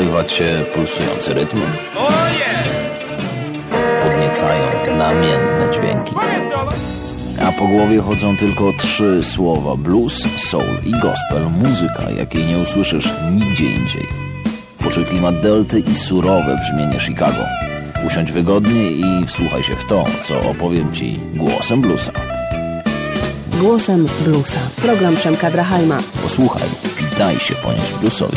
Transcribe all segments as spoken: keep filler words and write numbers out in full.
porwać się pulsujący rytm. Podniecają namiętne dźwięki. A po głowie chodzą tylko trzy słowa: blues, soul i gospel. Muzyka, jakiej nie usłyszysz nigdzie indziej. Poczuj klimat delty i surowe brzmienie Chicago. Usiądź wygodnie i wsłuchaj się w to, co opowiem ci głosem bluesa. Głosem bluesa. Program Przemka Drachajma. Posłuchaj i daj się ponieść bluesowi.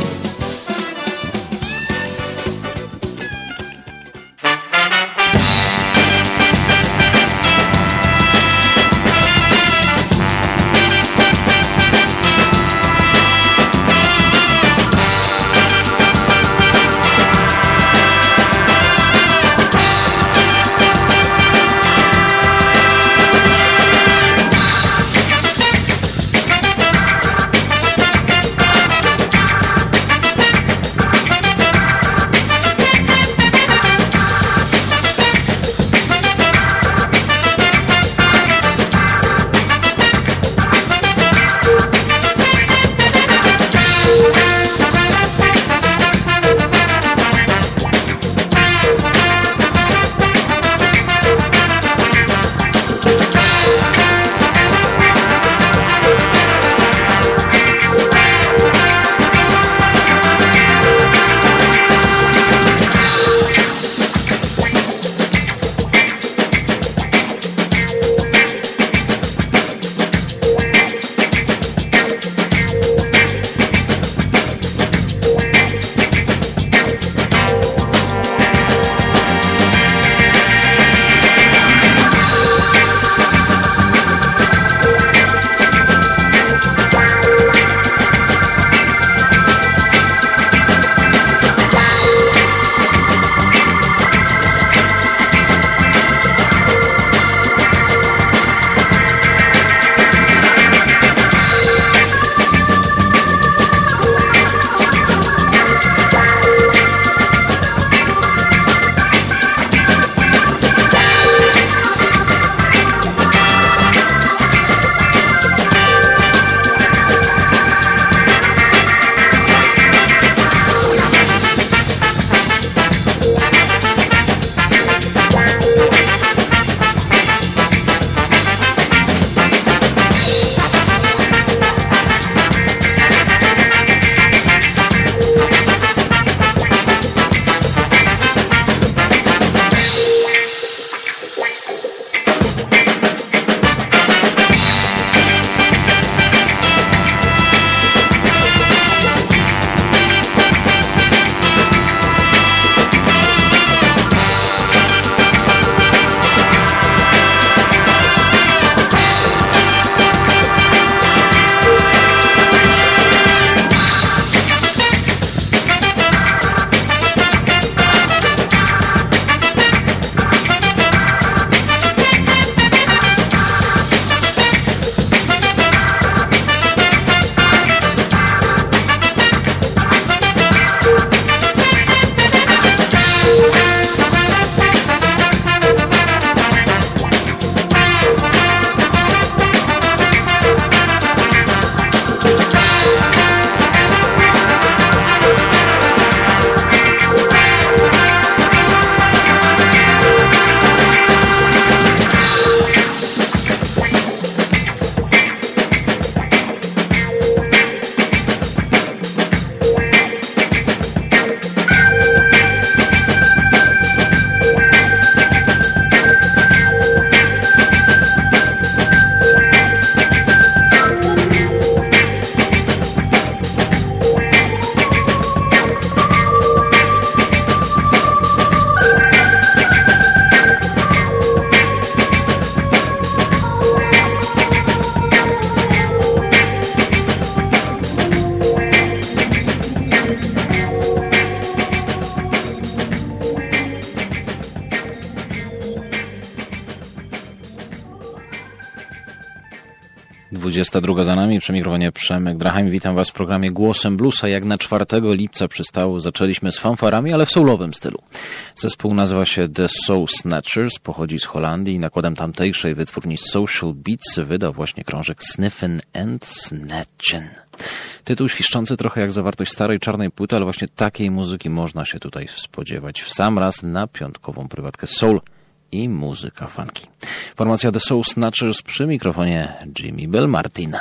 dwudziesta druga za nami, przy mikrofonie Przemek Drachheim. Witam Was w programie Głosem Bluesa. Jak na czwartego lipca przystało, zaczęliśmy z fanfarami, ale w soulowym stylu. Zespół nazywa się The Soul Snatchers, pochodzi z Holandii i nakładem tamtejszej wytwórni Social Beats wydał właśnie krążek Sniffin' and Snatchin'. Tytuł świszczący trochę jak zawartość starej czarnej płyty, ale właśnie takiej muzyki można się tutaj spodziewać w sam raz na piątkową prywatkę soul i muzyka funky. Formacja The Soul Snatchers przy mikrofonie Jimmy Bell Martin.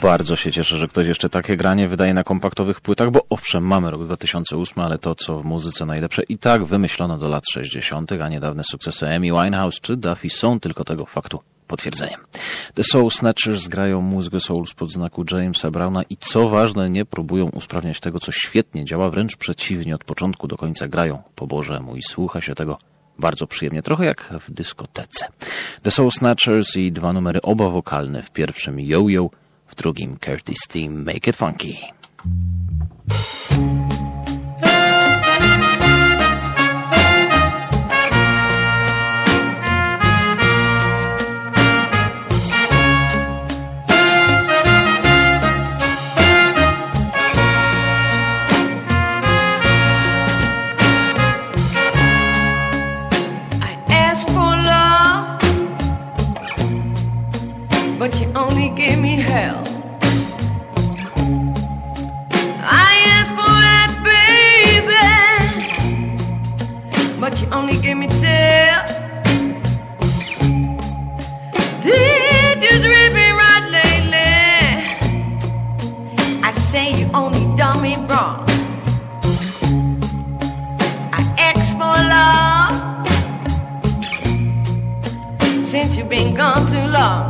bardzo się cieszę, że ktoś jeszcze takie granie wydaje na kompaktowych płytach, bo owszem, mamy rok dwa tysiące ósmy, ale to, co w muzyce najlepsze i tak wymyślono do lat sześćdziesiątych, a niedawne sukcesy Amy Winehouse czy Duffy są tylko tego faktu potwierdzeniem. The Soul Snatchers grają muzykę soul spod znaku Jamesa Browna i co ważne, nie próbują usprawniać tego, co świetnie działa, wręcz przeciwnie, od początku do końca grają po bożemu i słucha się tego bardzo przyjemnie, trochę jak w dyskotece. The Soul Snatchers i dwa numery oba wokalne, w pierwszym Yo-Yo, w drugim Curtis Theme Make It Funky. But you only gave me hell. I asked for that, baby, but you only gave me tell. Did you treat me right lately? I say you only done me wrong. I asked for love since you've been gone too long.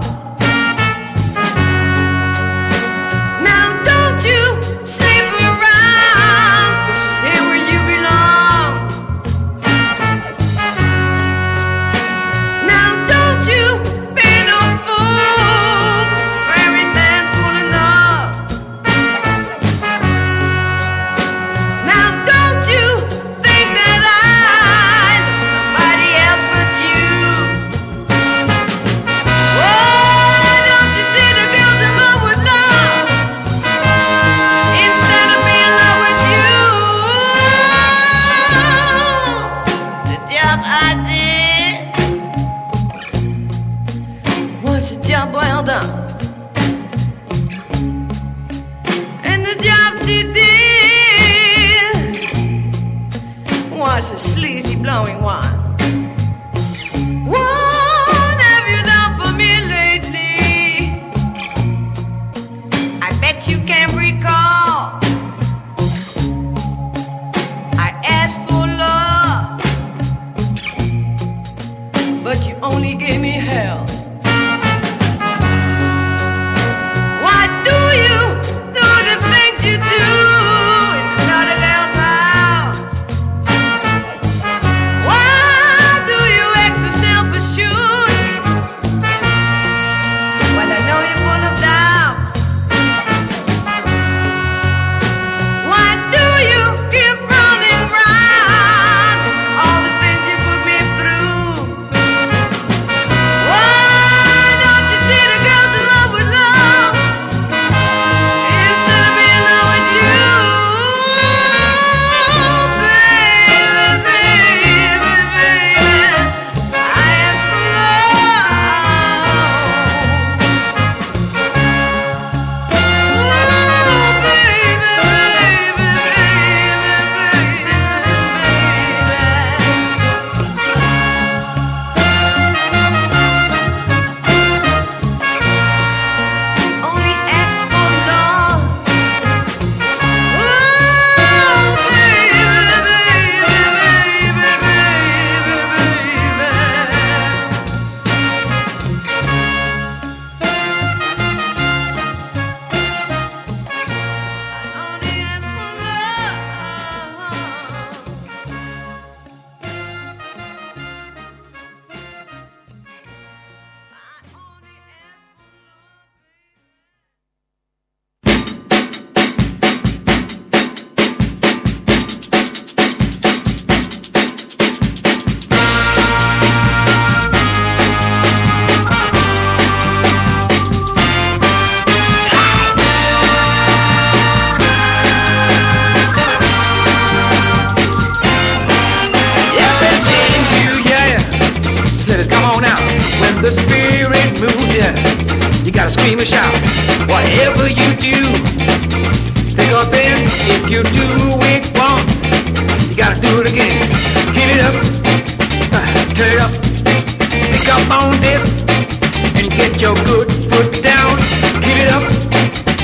Get your good foot down, get it up,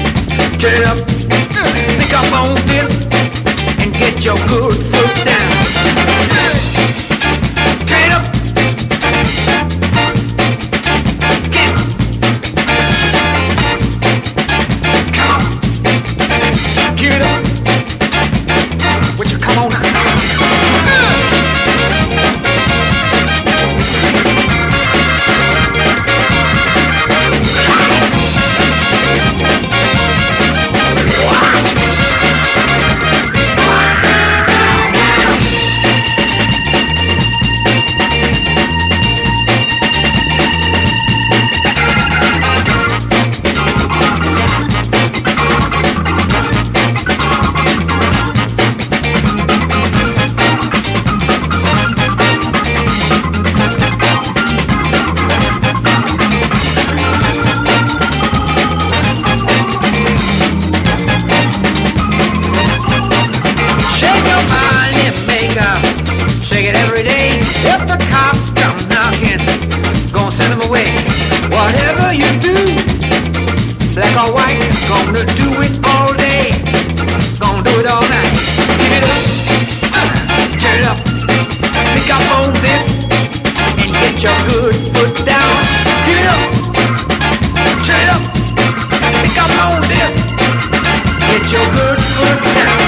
it every day. If the cops come knocking, gonna send them away. Whatever you do, black or white, gonna do it all day. Gonna do it all night. Give it up, uh, turn it up. Pick up on this and get your good foot down. Give it up, turn it up. Pick up on this, get your good foot down.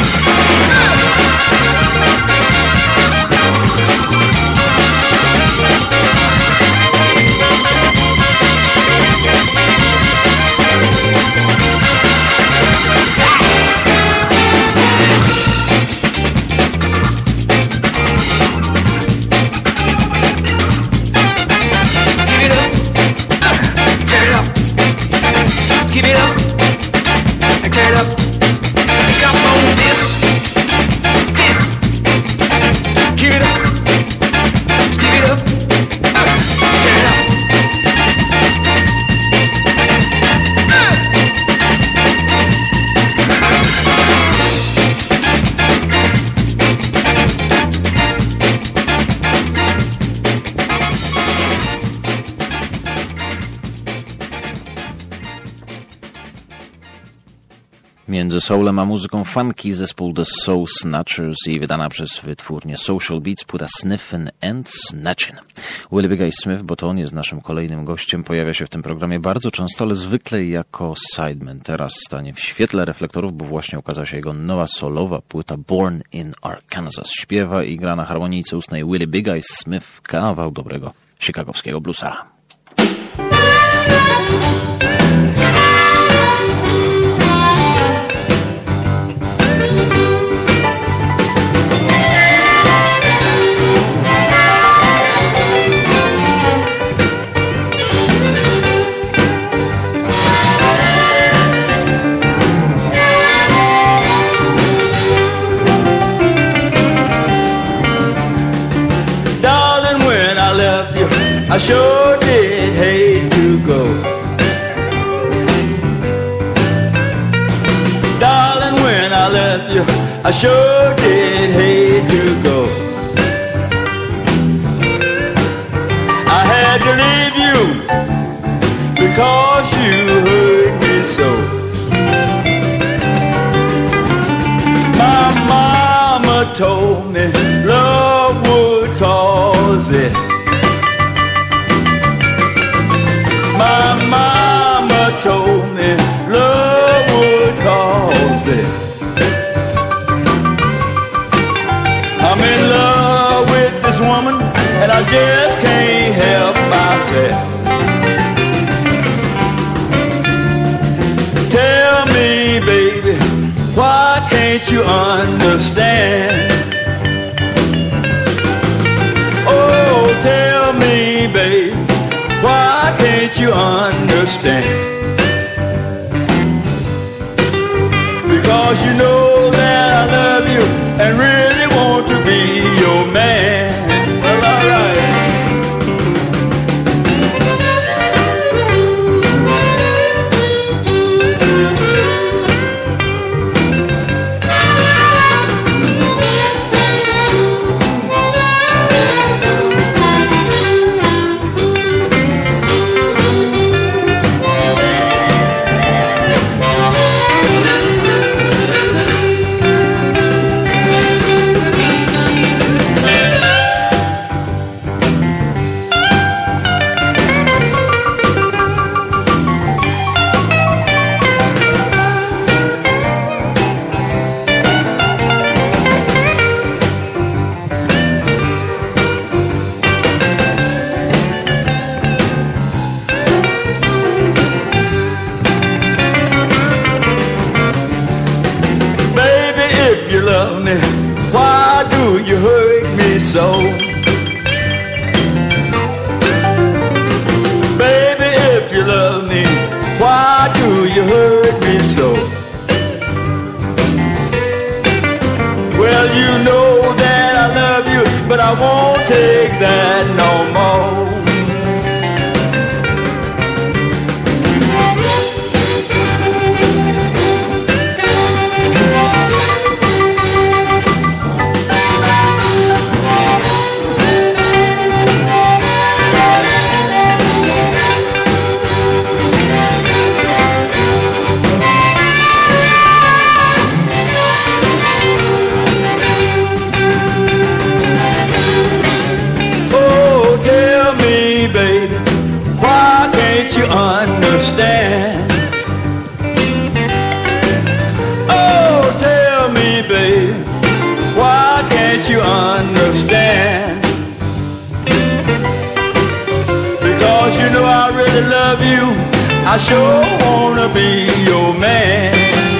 Give it up, turn it up, pick up on this, this. Give it up, give it up, turn it up. Między soulem a muzyką funky zespół The Soul Snatchers i wydana przez wytwórnię Social Beats płyta Sniffin' and Snatchin'. Willie Guy Smith, bo to on jest naszym kolejnym gościem, pojawia się w tym programie bardzo często, ale zwykle jako sideman. Teraz stanie w świetle reflektorów, bo właśnie ukazała się jego nowa solowa płyta Born in Arkansas. Śpiewa i gra na harmonijce ustnej Willie Guy Smith, kawał dobrego chicagowskiego bluesa. I sure did hate to go. Darling, when I left you, I sure did hate to go. I had to leave you because you hurt me so. My mama told me love would cause it. My mama told me love would cause it. I'm in love with this woman and I just can't help myself. Tell me, baby, why can't you understand? Oh, tell me, baby, why can't you understand? Because you know that I love you and really want to be your man. Well, all right. So, baby, if you love me, why do you hurt me so? Well, you know that I love you, but I won't take that no more. I sure wanna be your man.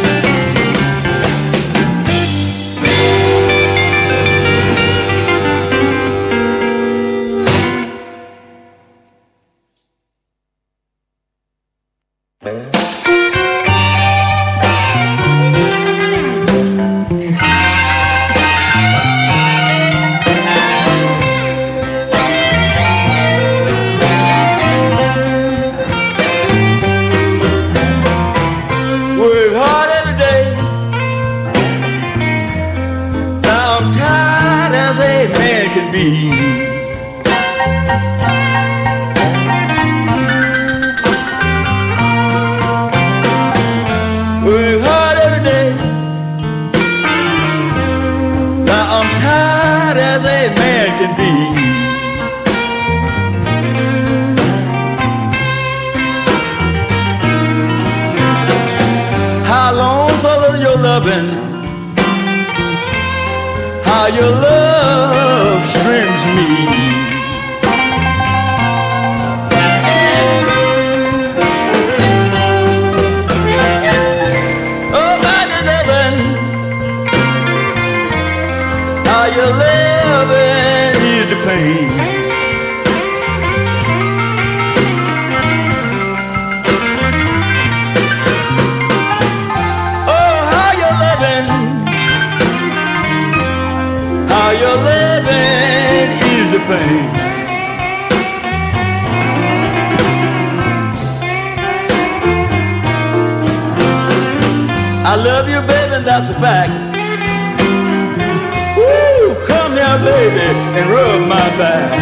How your love strims me. Oh, how your loving, how your loving is the pain. Your living is a pain. I love you, baby, that's a fact. Woo, come here, baby, and rub my back.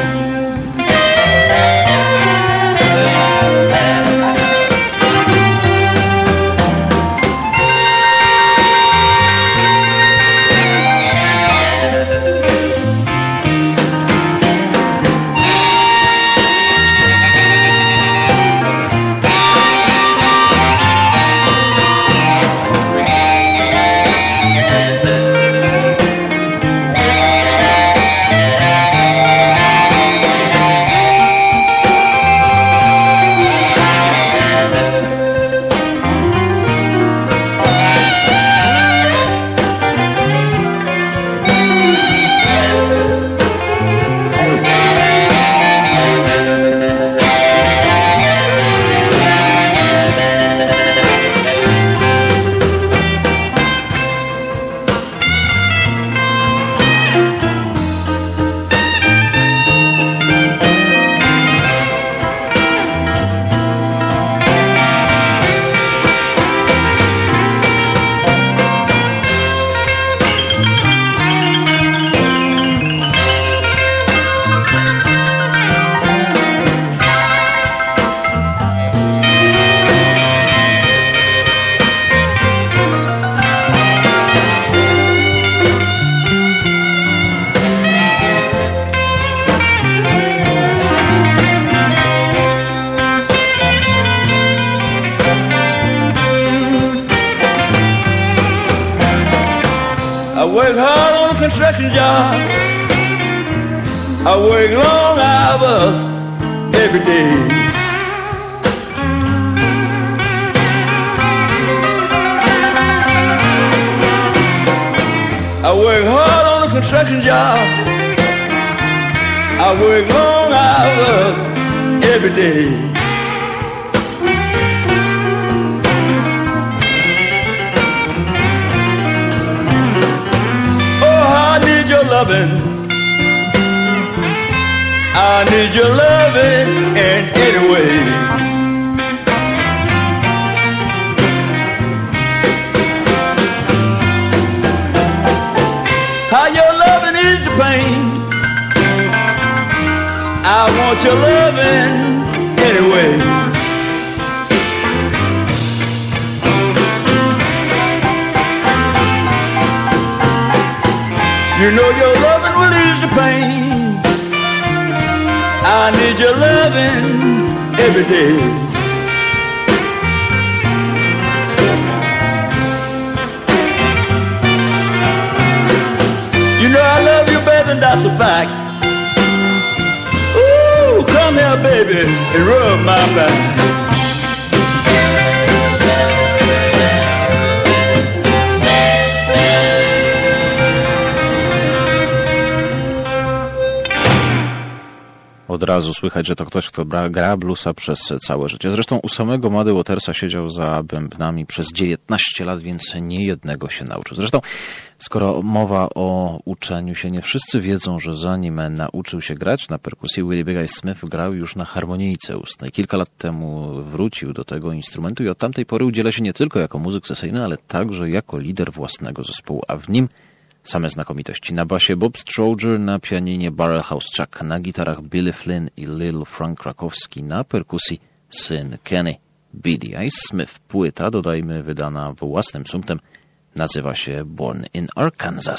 Construction job. I work long hours every day. I work hard on a construction job. I work long hours every day. I need your loving. I need your loving in any way. How your loving is the pain. I want your loving anyway. You know your loving will ease the pain. I need your loving every day. You know I love you, baby, and that's a fact. Ooh, come here, baby, and rub my back. razu słychać, że to ktoś, kto gra, gra bluesa przez całe życie. Zresztą u samego Muddy Watersa siedział za bębnami przez dziewiętnaście lat, więc nie jednego się nauczył. Zresztą, skoro mowa o uczeniu się, nie wszyscy wiedzą, że zanim nauczył się grać na perkusji, Willie Big Eye Smith grał już na harmonijce ustnej. Kilka lat temu wrócił do tego instrumentu i od tamtej pory udziela się nie tylko jako muzyk sesyjny, ale także jako lider własnego zespołu, a w nim same znakomitości. Na basie Bob Strowger, na pianinie Barrelhouse Chuck, na gitarach Billy Flynn i Lil Frank Krakowski, na perkusji syn Kenny Beady Eye Smith. Płyta, dodajmy, wydana własnym sumptem, nazywa się Born in Arkansas.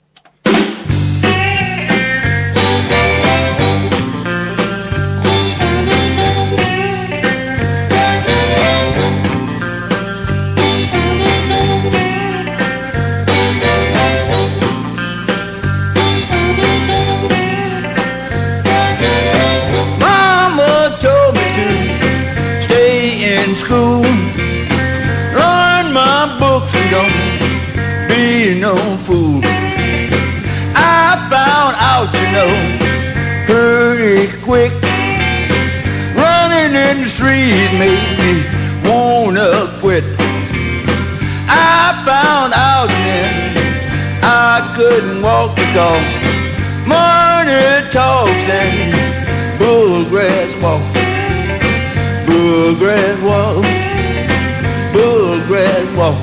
School, learn my books and don't be no fool. I found out, you know, pretty quick, running in the street made me wanna quit. I found out then I couldn't walk because money talks and bullgrass walks. Bullgrass walk, bullgrass walk.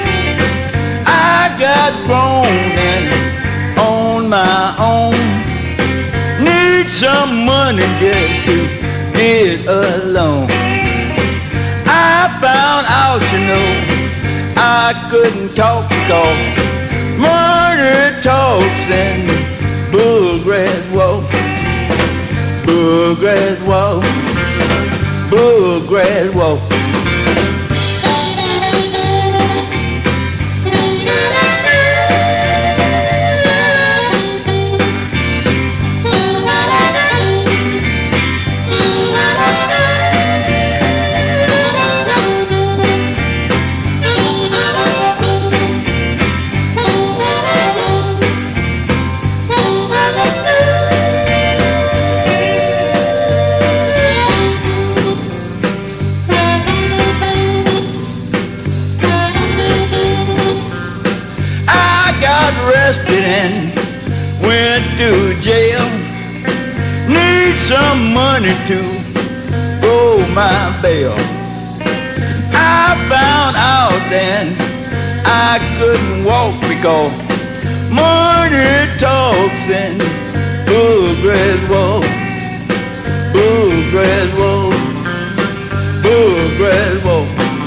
I got grown and on my own. Need some money just to get along. I found out, you know, I couldn't talk because money talks and bullgrass walk, bullgrass walk. Bullgrass walk. And went to jail. Need some money to roll my bail. I found out then I couldn't walk because money talks and bullgrass walk, bullgrass walk, bullgrass walk.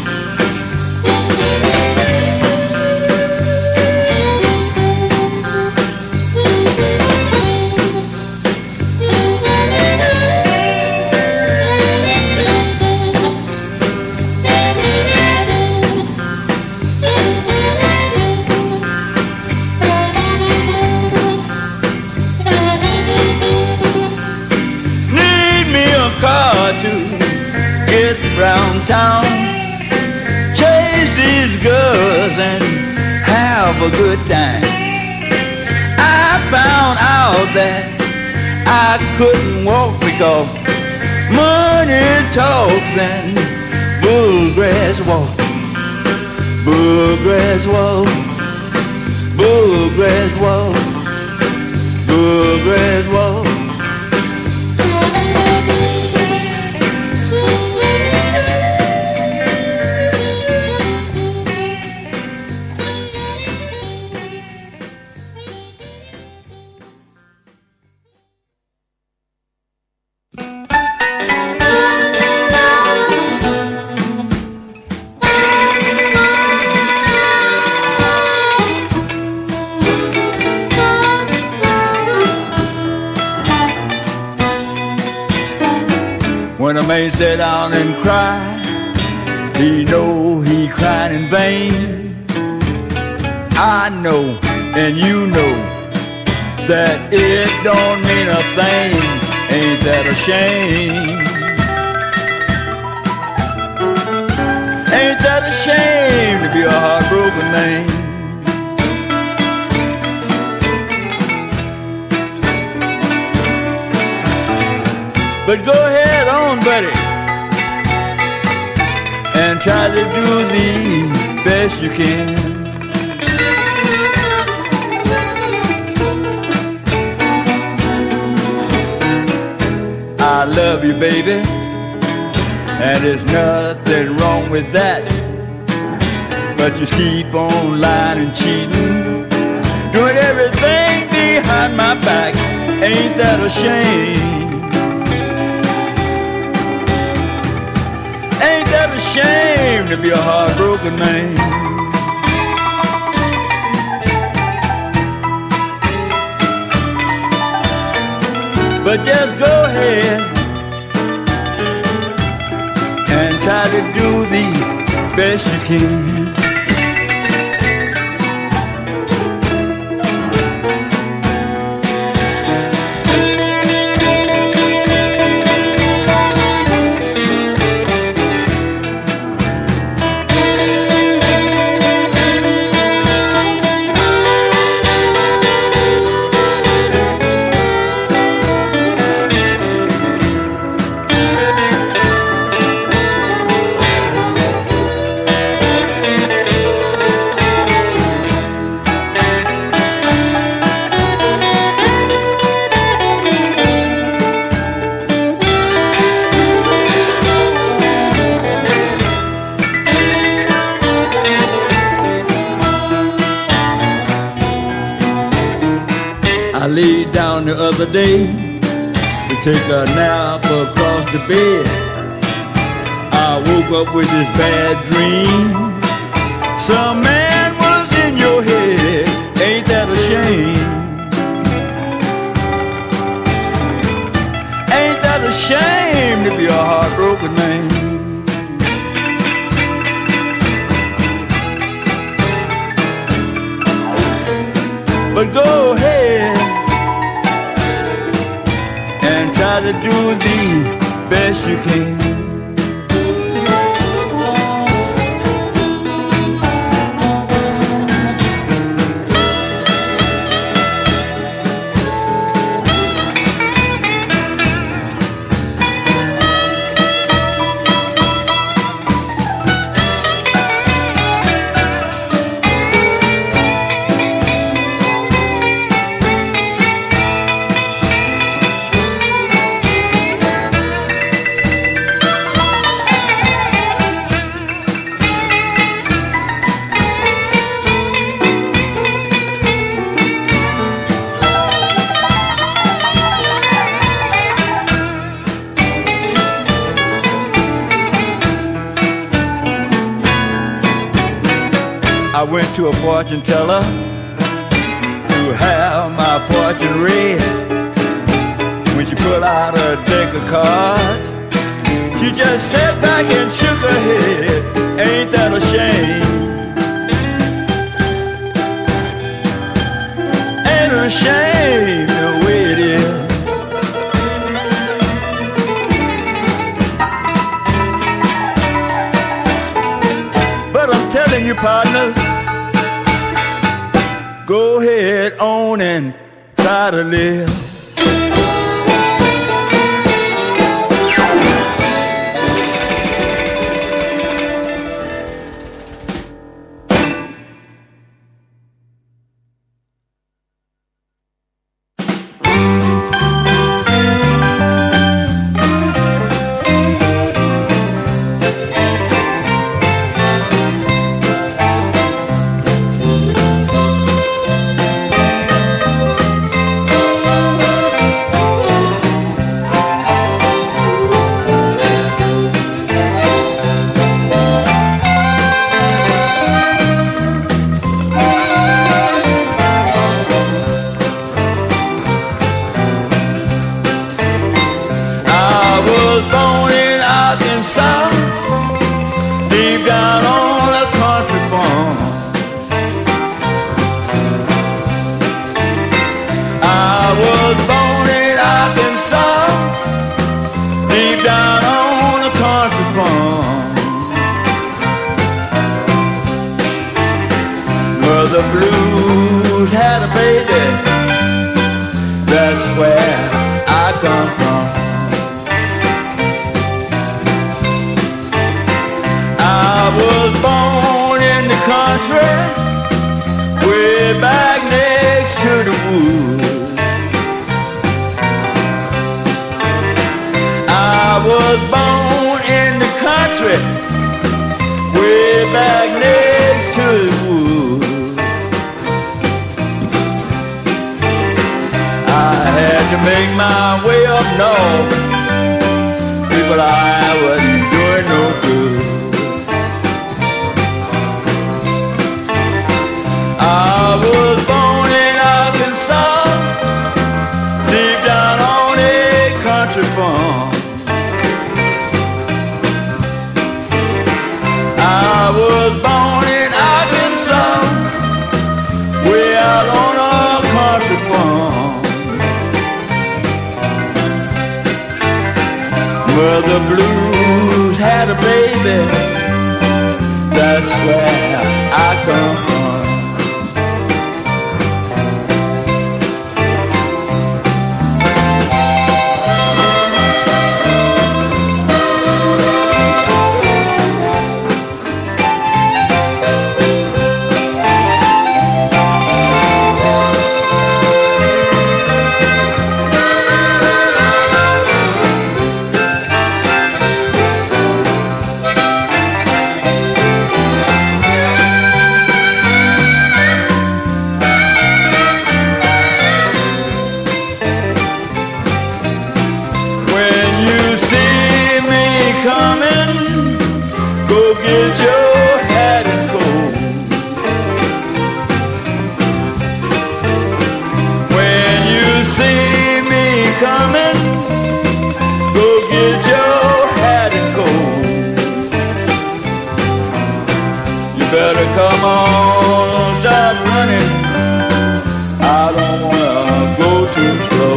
Round town, chase these girls and have a good time. I found out that I couldn't walk because money talks and bullgrass walk, bullgrass walk, bullgrass walk, bullgrass walk. When a man sit down and cry, he know he cried in vain. I know and you know that it don't mean a thing. Ain't that a shame? Ain't that a shame to be a heartbroken man? But go ahead on, buddy, and try to do the best you can. I love you, baby, and there's nothing wrong with that. But you keep on lying and cheating, doing everything behind my back. Ain't that a shame? Ain't that a shame to be a heartbroken man? But just go ahead and try to do the best you can. I laid down the other day to take a nap across the bed. I woke up with this bad dream. Some man was in your head. Ain't that a shame? Ain't that a shame to be a heartbroken man? But go ahead and try to do the best you can. I went to a fortune teller to have my fortune read. When she pulled out a deck of cards, she just sat back and shook her head. Ain't that a shame? Ain't it a shame the way it is? But I'm telling you, partners, go ahead on and try to live. The blues had a baby. That's where I come from. back next to the woods. I was born in the country, way back next to the woods. I had to make my way up north, people, I wasn't doing no good. I was born in Arkansas, deep down on a country farm. I was born in Arkansas, way out on a country farm, where the blues had a baby. That's where I come from. Come on, stop running. I don't wanna go too slow.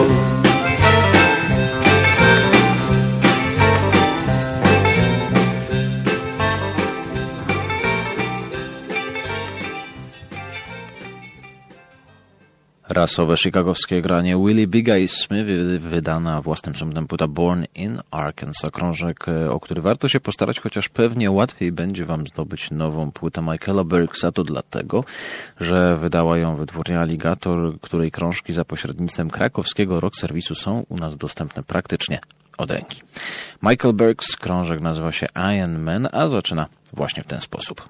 Rasowe chicagowskie granie Willie Bigga i Smith, wydana własnym sądem płyta Born in Arkansas, krążek, o który warto się postarać, chociaż pewnie łatwiej będzie wam zdobyć nową płytę Michaela Burksa. To dlatego, że wydała ją wytwórnia Alligator, której krążki za pośrednictwem krakowskiego rock serwisu są u nas dostępne praktycznie od ręki. Michael Burks, krążek nazywa się Iron Man, a zaczyna właśnie w ten sposób.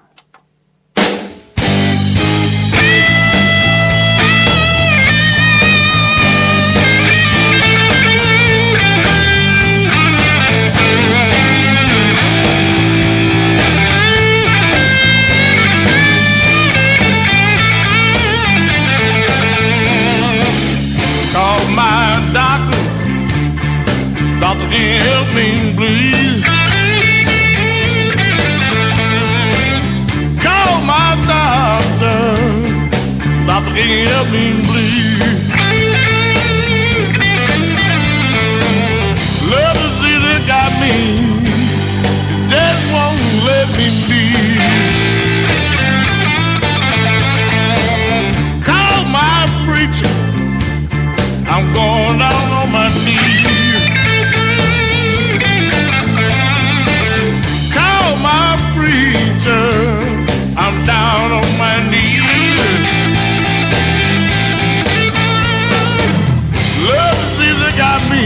Doctor, can you help me, please? Call my doctor. Doctor, can you help me, please? Love disease got me, just won't let me be. Call my preacher, I'm going down on my knees. I'm down on my knees. Love season got me,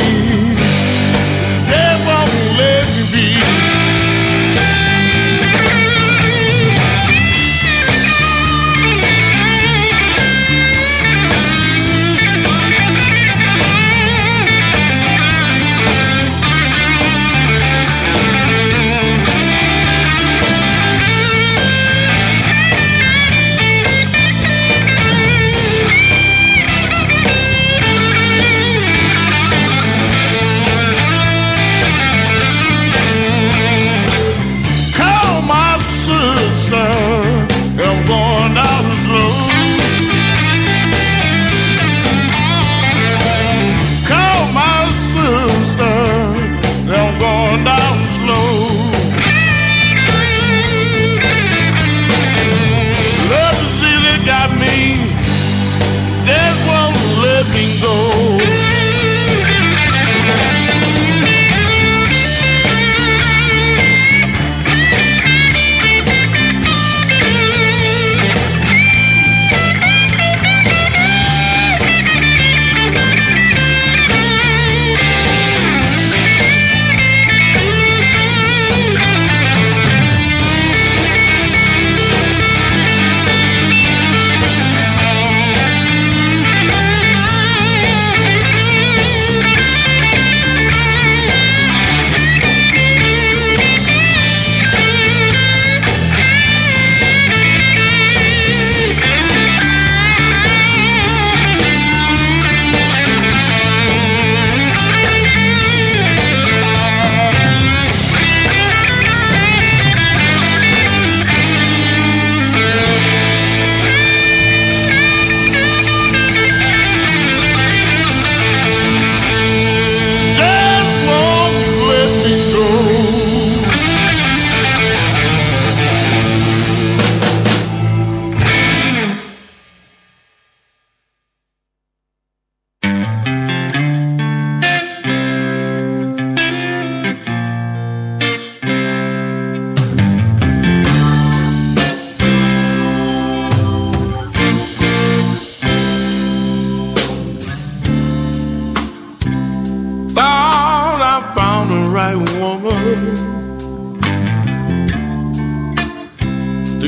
they won't let me be.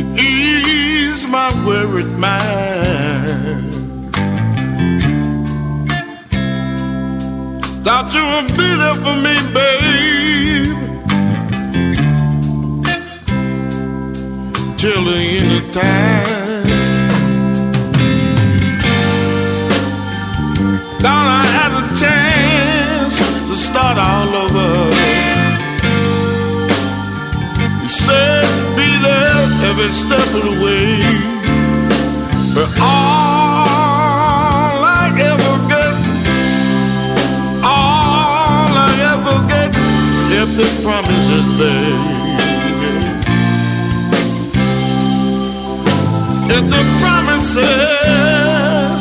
ease my worried mind. Thought you would be there for me, babe, till the end of time. Thought I had a chance to start all over. You said be there every step of the way, but all I ever get, all I ever get is empty promises, baby. Empty promises.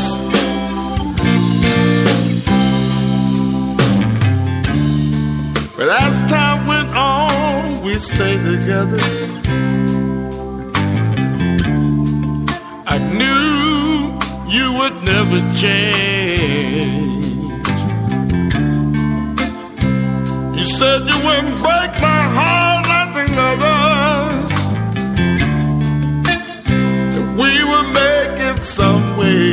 But as time went on, we stayed together. I knew you would never change. You said you wouldn't break my heart like the others, that we would make it some way.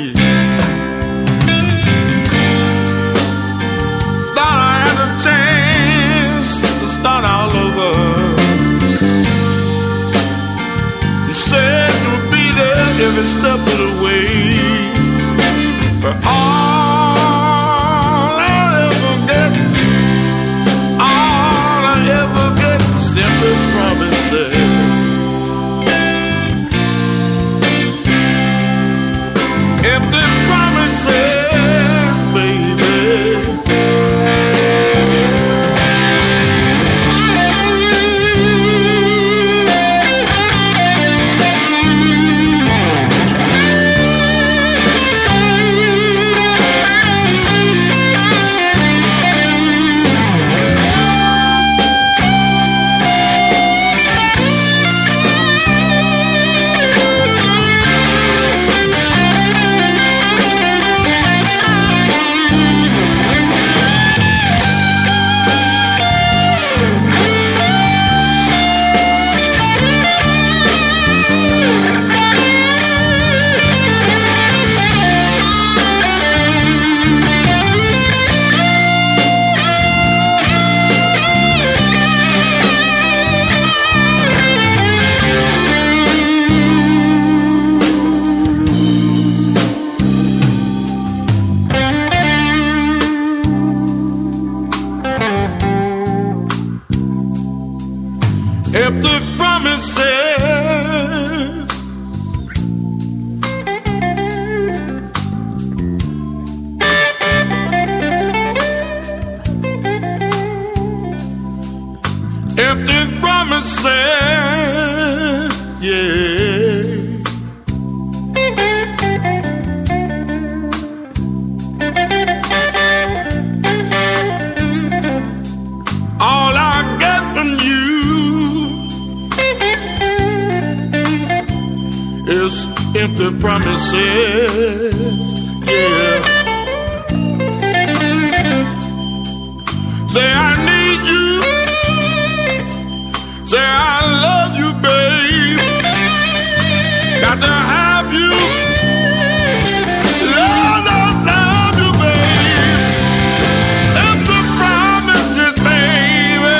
Thought I had a chance to start all over. You said you'd be there every step of the way, but all I ever get, all I ever get is simply promises. Empty promises, baby. Empty promises. Empty promises, yeah. All I get from you is empty promises, yeah. Say I need you, say I love you, babe. Got to have you, love, love, love you, babe. Empty promises, baby.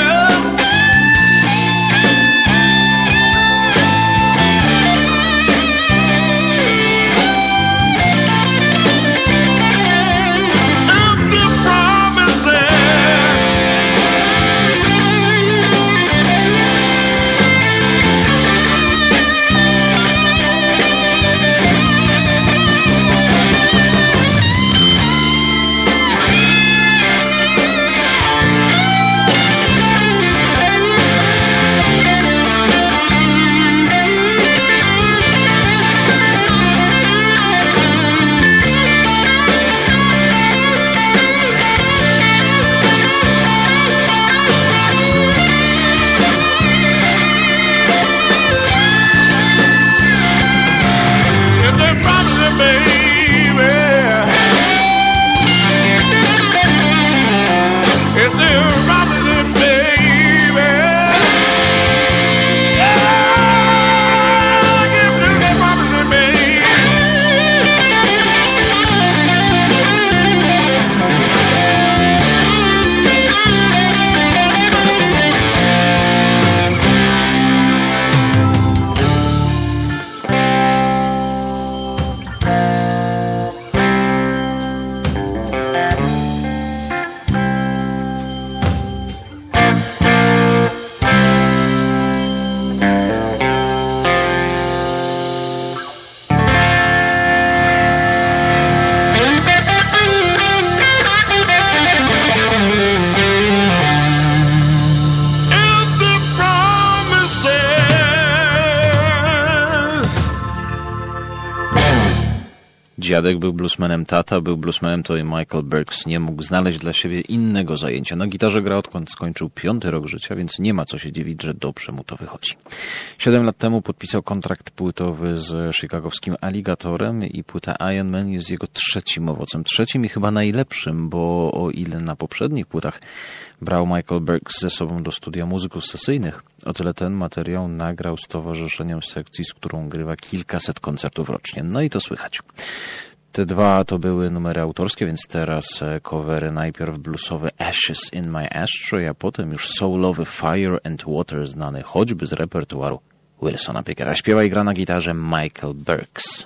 Dziadek był bluesmanem, tata był bluesmanem, to i Michael Burks nie mógł znaleźć dla siebie innego zajęcia. Na gitarze gra odkąd skończył piąty rok życia, więc nie ma co się dziwić, że dobrze mu to wychodzi. Siedem lat temu podpisał kontrakt płytowy z chicagowskim Alligatorem i płyta Iron Man jest jego trzecim owocem. Trzecim i chyba najlepszym, bo o ile na poprzednich płytach brał Michael Burks ze sobą do studia muzyków sesyjnych, o tyle ten materiał nagrał z towarzyszeniem sekcji, z którą grywa kilkaset koncertów rocznie. No i to słychać. Te dwa to były numery autorskie, więc teraz covery. Najpierw bluesowy Ashes in My Ashtray, a potem już soulowy Fire and Water, znany choćby z repertuaru Wilsona Pickera. Śpiewa i gra na gitarze Michael Burks.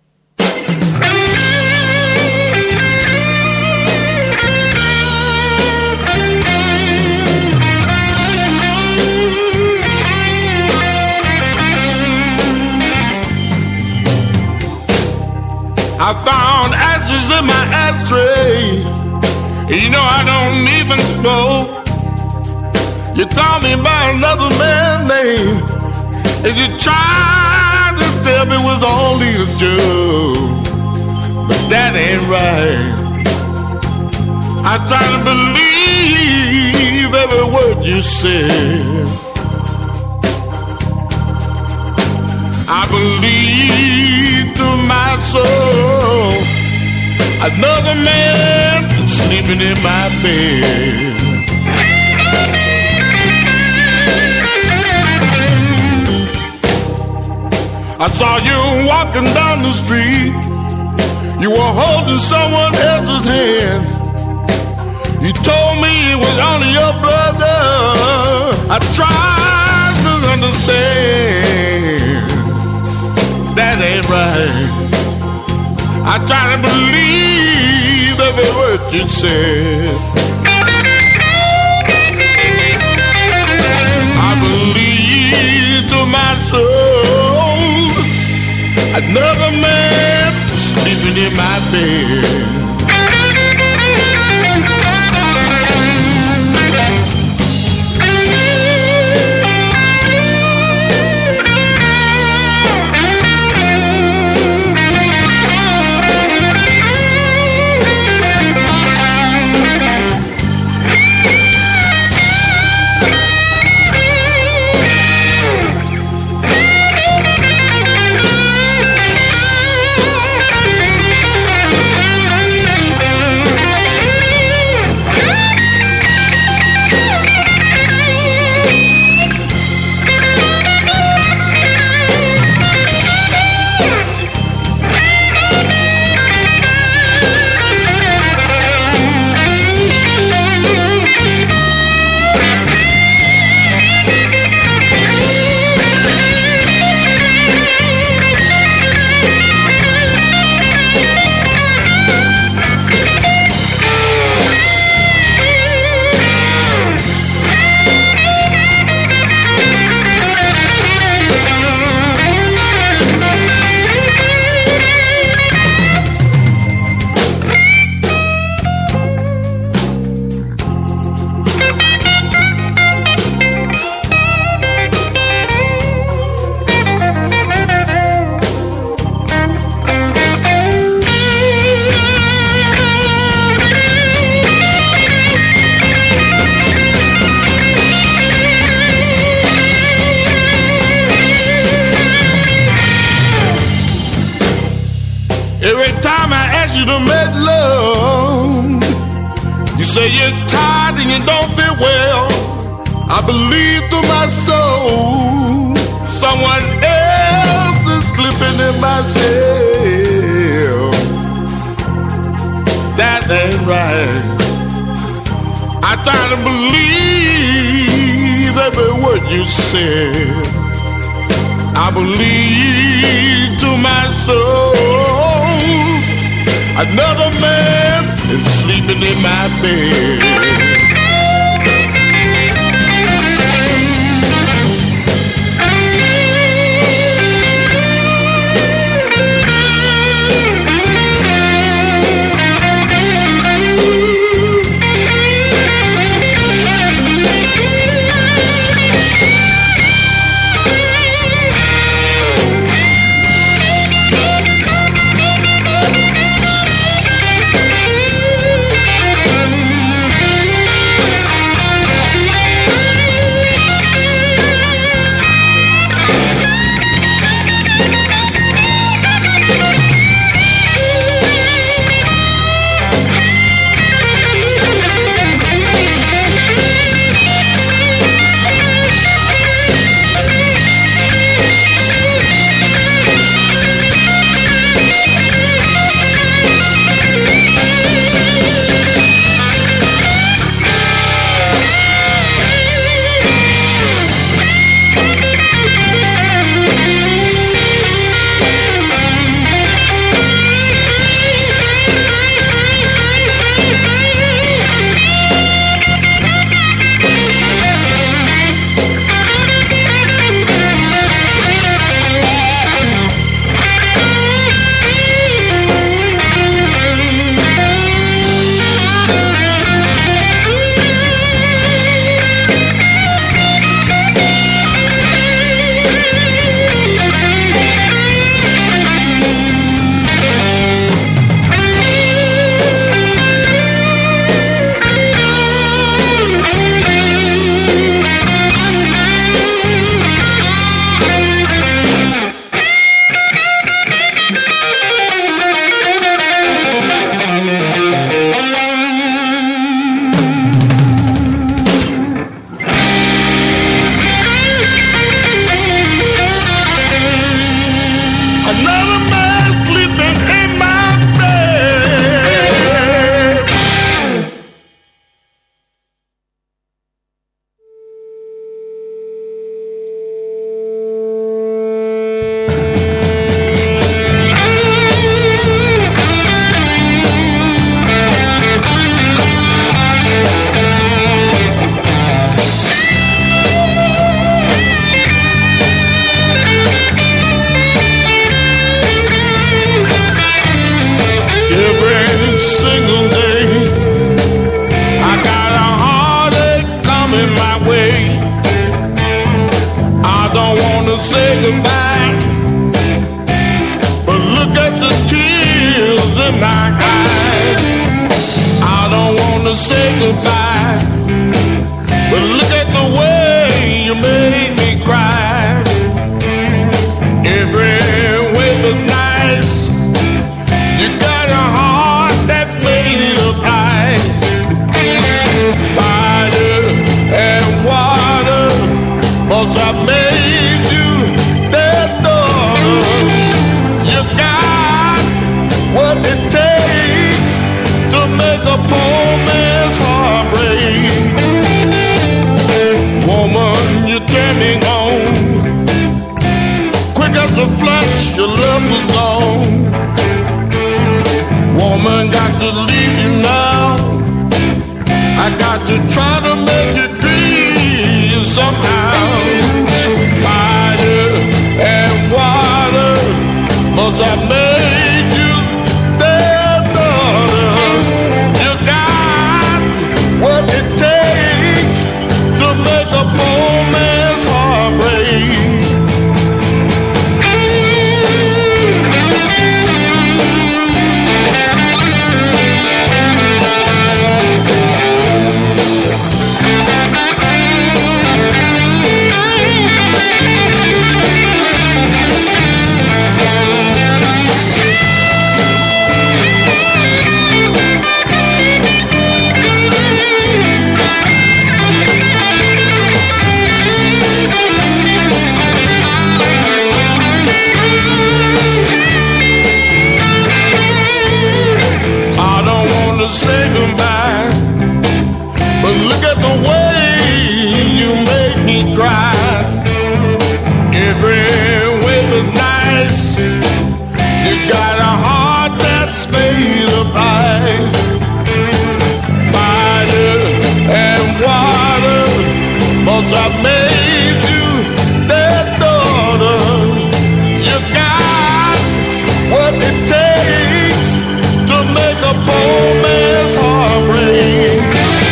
I found ashes in my ashtray. You know I don't even smoke. You call me by another man's name, and you tried to tell me it was only a joke, but that ain't right. I try to believe every word you said. I believe to my soul another man sleeping in my bed. I saw you walking down the street. You were holding someone else's hand. You told me it was only your brother. I tried to understand. That ain't right. I try to believe every word you said. I believe to my soul another man sleeping in my bed. Every time I ask you to make love, you say you're tired and you don't feel well. I believe to my soul someone else is slipping in my cell. That ain't right. I try to believe every word you said. I believe to my soul another man is sleeping in my bed. say goodbye, but look at the tears in my eyes. I don't want to say goodbye, but look at the way you made me cry. Every way was nice. You got a heart that's made of ice. Fire and water, must have made you their daughter. You got what it takes to make a poor man's heart break. Woman, you turn me on. Quick as a flash, your love was gone. Woman, got to leave you now. I got to try to make you dream somehow. Fire and water must have made you their daughter. You got what it takes to make a poor man's heart break. Say goodbye, but look at the way you made me cry. Every way was nice. You got a heart that's made of ice. Fire and water must have made you their daughter. You got what it takes to make a poor man's heart break.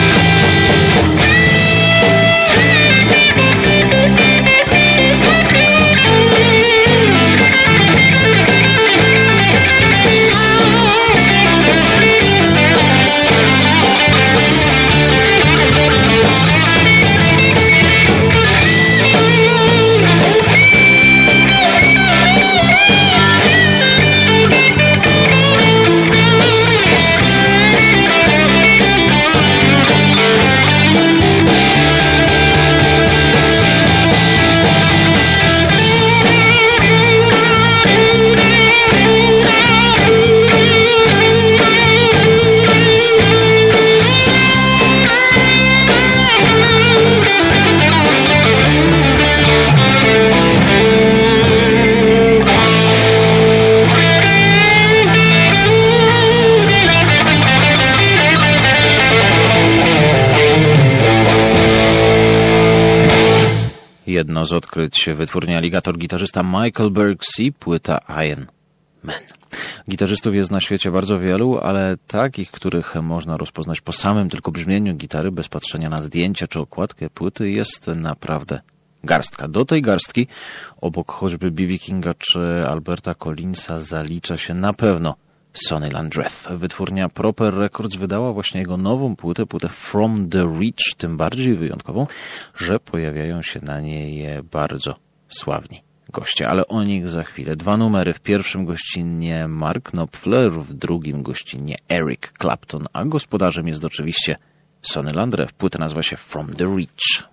Jedno z odkryć wytwórni Alligator, gitarzysta Michael Berks i płyta Iron Man. Gitarzystów jest na świecie bardzo wielu, ale takich, których można rozpoznać po samym tylko brzmieniu gitary, bez patrzenia na zdjęcia czy okładkę płyty, jest naprawdę garstka. Do tej garstki, obok choćby B B Kinga czy Alberta Collinsa, zalicza się na pewno Sonny Landreth. Wytwórnia Proper Records wydała właśnie jego nową płytę, płytę From the Reach, tym bardziej wyjątkową, że pojawiają się na niej bardzo sławni goście, ale o nich za chwilę. Dwa numery, w pierwszym gościnnie Mark Knopfler, w drugim gościnnie Eric Clapton, a gospodarzem jest oczywiście Sonny Landreth. Płyta nazywa się From the Reach.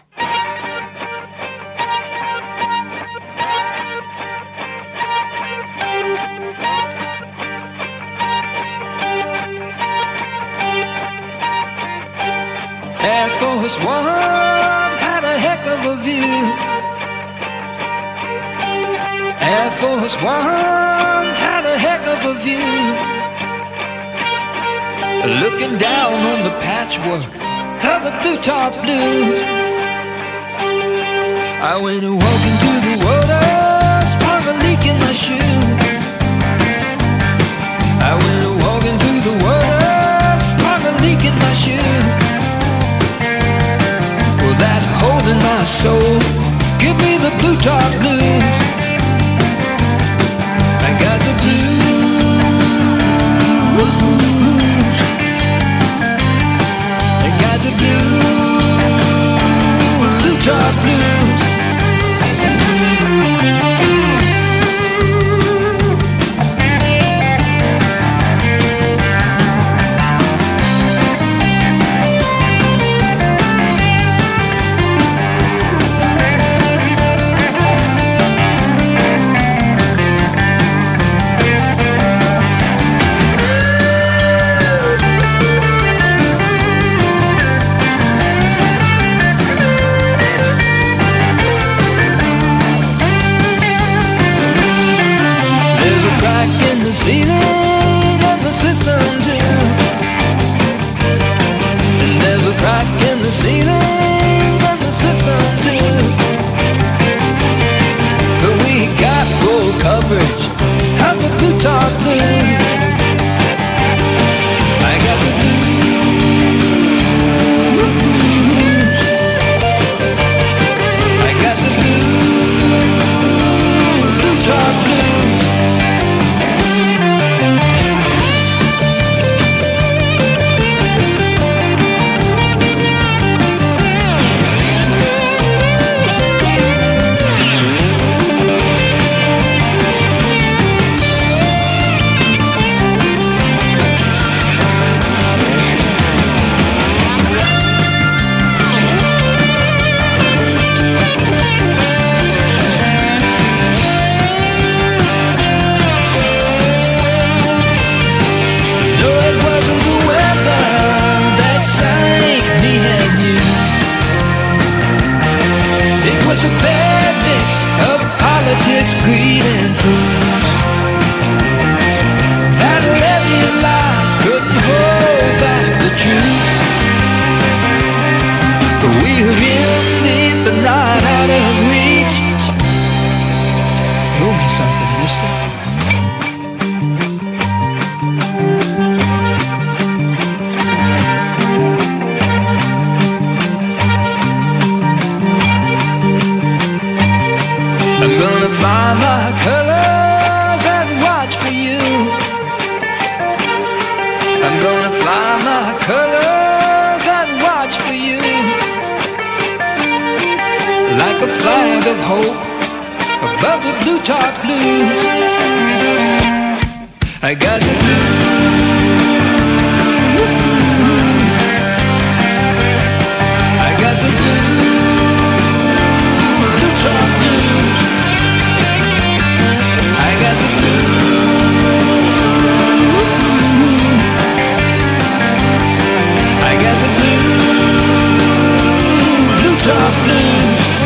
Air Force One had a heck of a view. Air Force One had a heck of a view. Looking down on the patchwork of the blue top blues. I went walking through the water, sprung a leak in my shoe. I went walking through the water, sprung a leak in my shoe. That hole in my soul, give me the blue top blues. of hope above the blue top blues. I got the blues. I got the blues, blue top blues. I got the blues. I got the blues, blue top blues.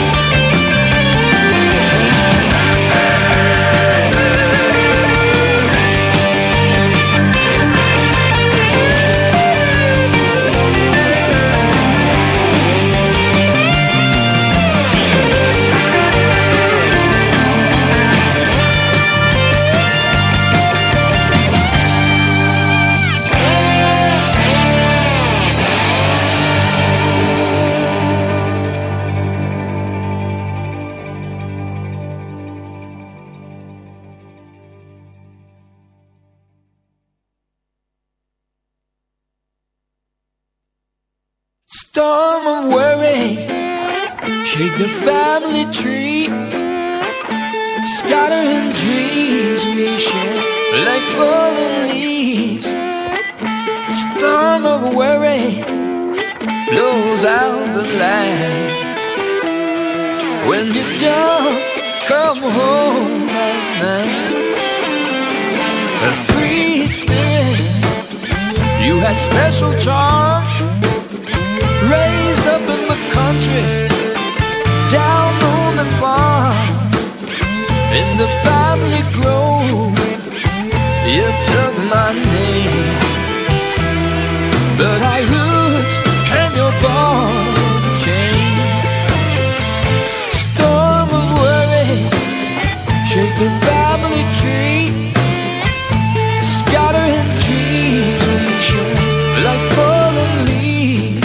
Storm of worry, shake the family tree, scattering dreams we share like fallen leaves. Storm of worry blows out the light. When you don't come home at night, a free spirit, you had special charm. Raised up in the country, down on the farm, in the family grove, you took my name. But I roots and your ball chain. Storm of worry, shake the family tree, scattering trees and share like fallen leaves.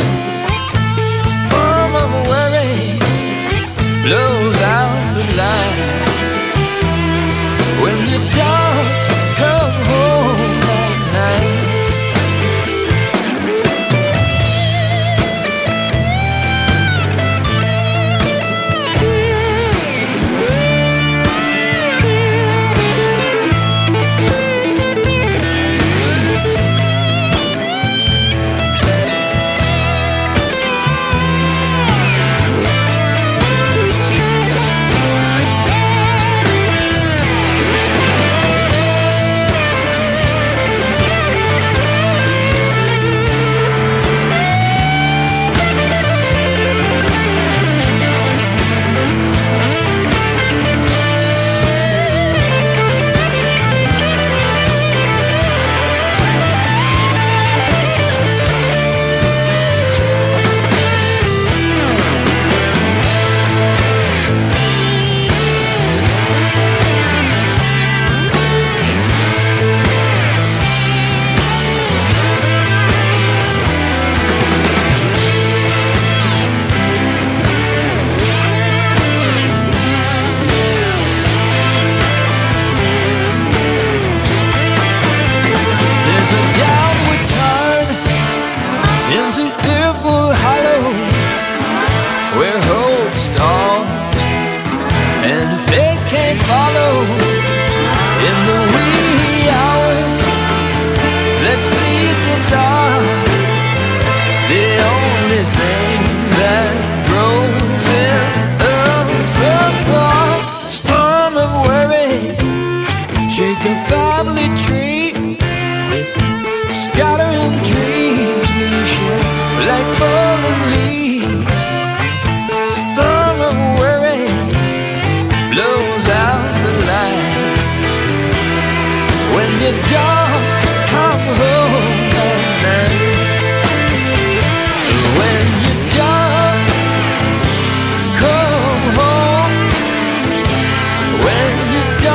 Blows out the light when you don't come home at night.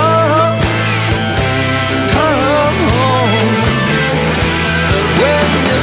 When you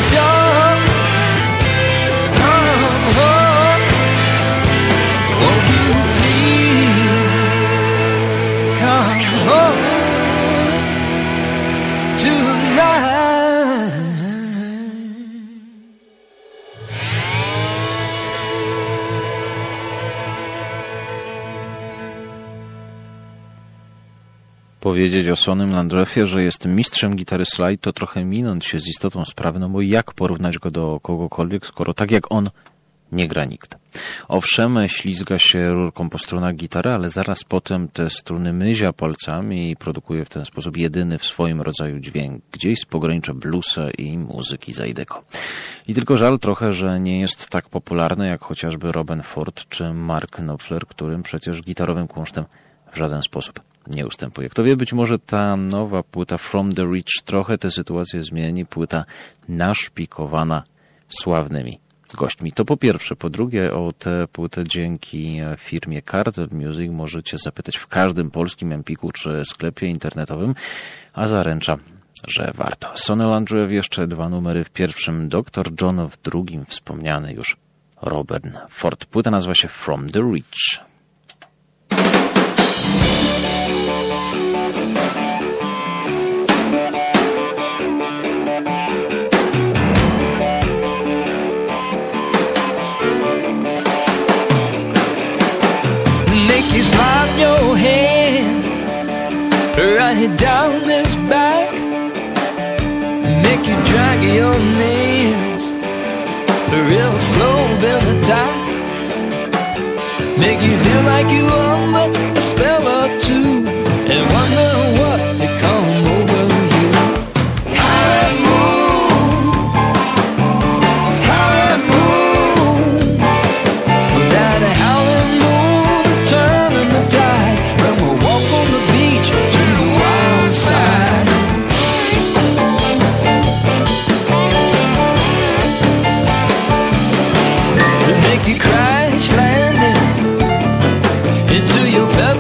Powiedzieć o Sonym Landrethie, że jest mistrzem gitary slide, to trochę minąć się z istotą sprawy, no bo jak porównać go do kogokolwiek, skoro tak jak on nie gra nikt. Owszem, ślizga się rurką po strunach gitary, ale zaraz potem te struny myzia palcami i produkuje w ten sposób jedyny w swoim rodzaju dźwięk, gdzieś z pogranicza bluesa i muzyki Zydeco. I tylko żal trochę, że nie jest tak popularny jak chociażby Robben Ford czy Mark Knopfler, którym przecież gitarowym kunsztem w żaden sposób nie ustępuje. Kto wie, być może ta nowa płyta From the Rich trochę tę sytuację zmieni, płyta naszpikowana sławnymi gośćmi. To po pierwsze. Po drugie, o tę płytę dzięki firmie Cartel Music możecie zapytać w każdym polskim Empiku czy sklepie internetowym, a zaręcza, że warto. Sonny Landreth jeszcze dwa numery w pierwszym, doktor John w drugim, wspomniany już Robben Ford. Płyta nazywa się From the Rich. Slide your hand right down this back, make you drag your nails real slow then attack, make you feel like you under a spell or two and wonder what may come over you. High moon, high moon, that howling moon turning the tide from a walk on the beach to the wild side. To make you crash landing into your fellow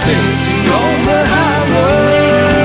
spinning on the high road.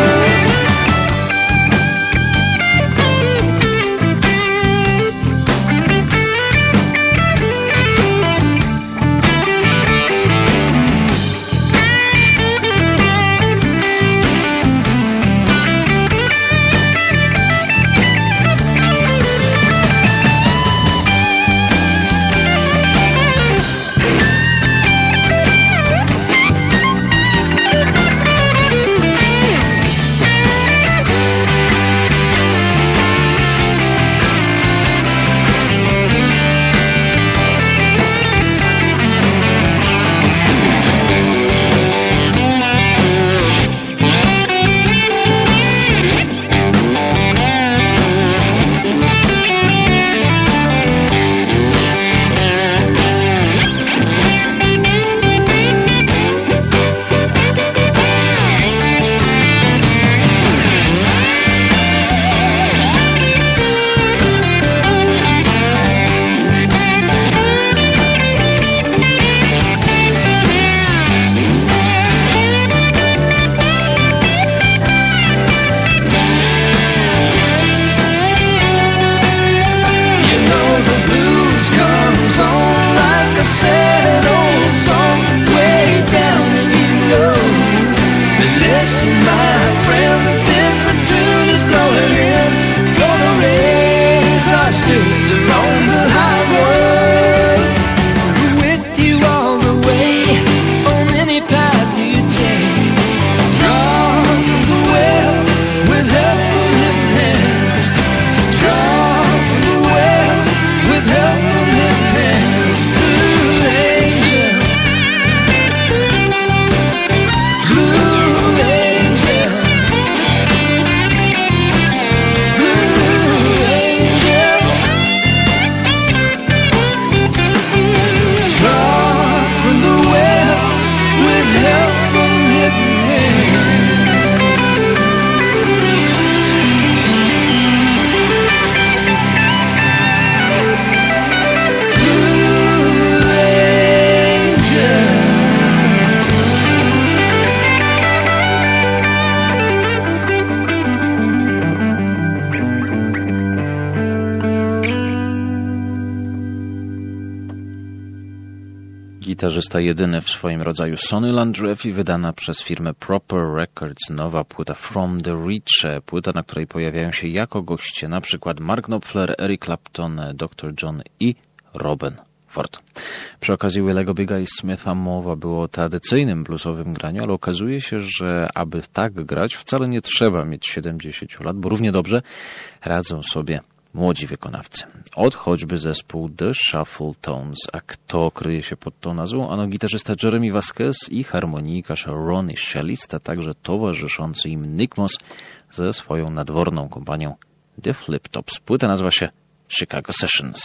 Gitarzysta jedyny w swoim rodzaju Sonny Landreth, wydana przez firmę Proper Records nowa płyta From the Reach, płyta, na której pojawiają się jako goście na przykład Mark Knopfler, Eric Clapton, doktor John i Robin Ford. Przy okazji Willego Bigga i Smitha mowa było o tradycyjnym bluesowym graniu, ale okazuje się, że aby tak grać wcale nie trzeba mieć siedemdziesięciu lat, bo równie dobrze radzą sobie młodzi wykonawcy. Od choćby zespół The Shuffle Tones. A kto kryje się pod tą nazwą? Ano gitarzysta Jeremy Vasquez i harmonijkarz Ronnie Shellist, a także towarzyszący im Nick Moss ze swoją nadworną kompanią The Flip Tops. Płyta nazywa się Chicago Sessions.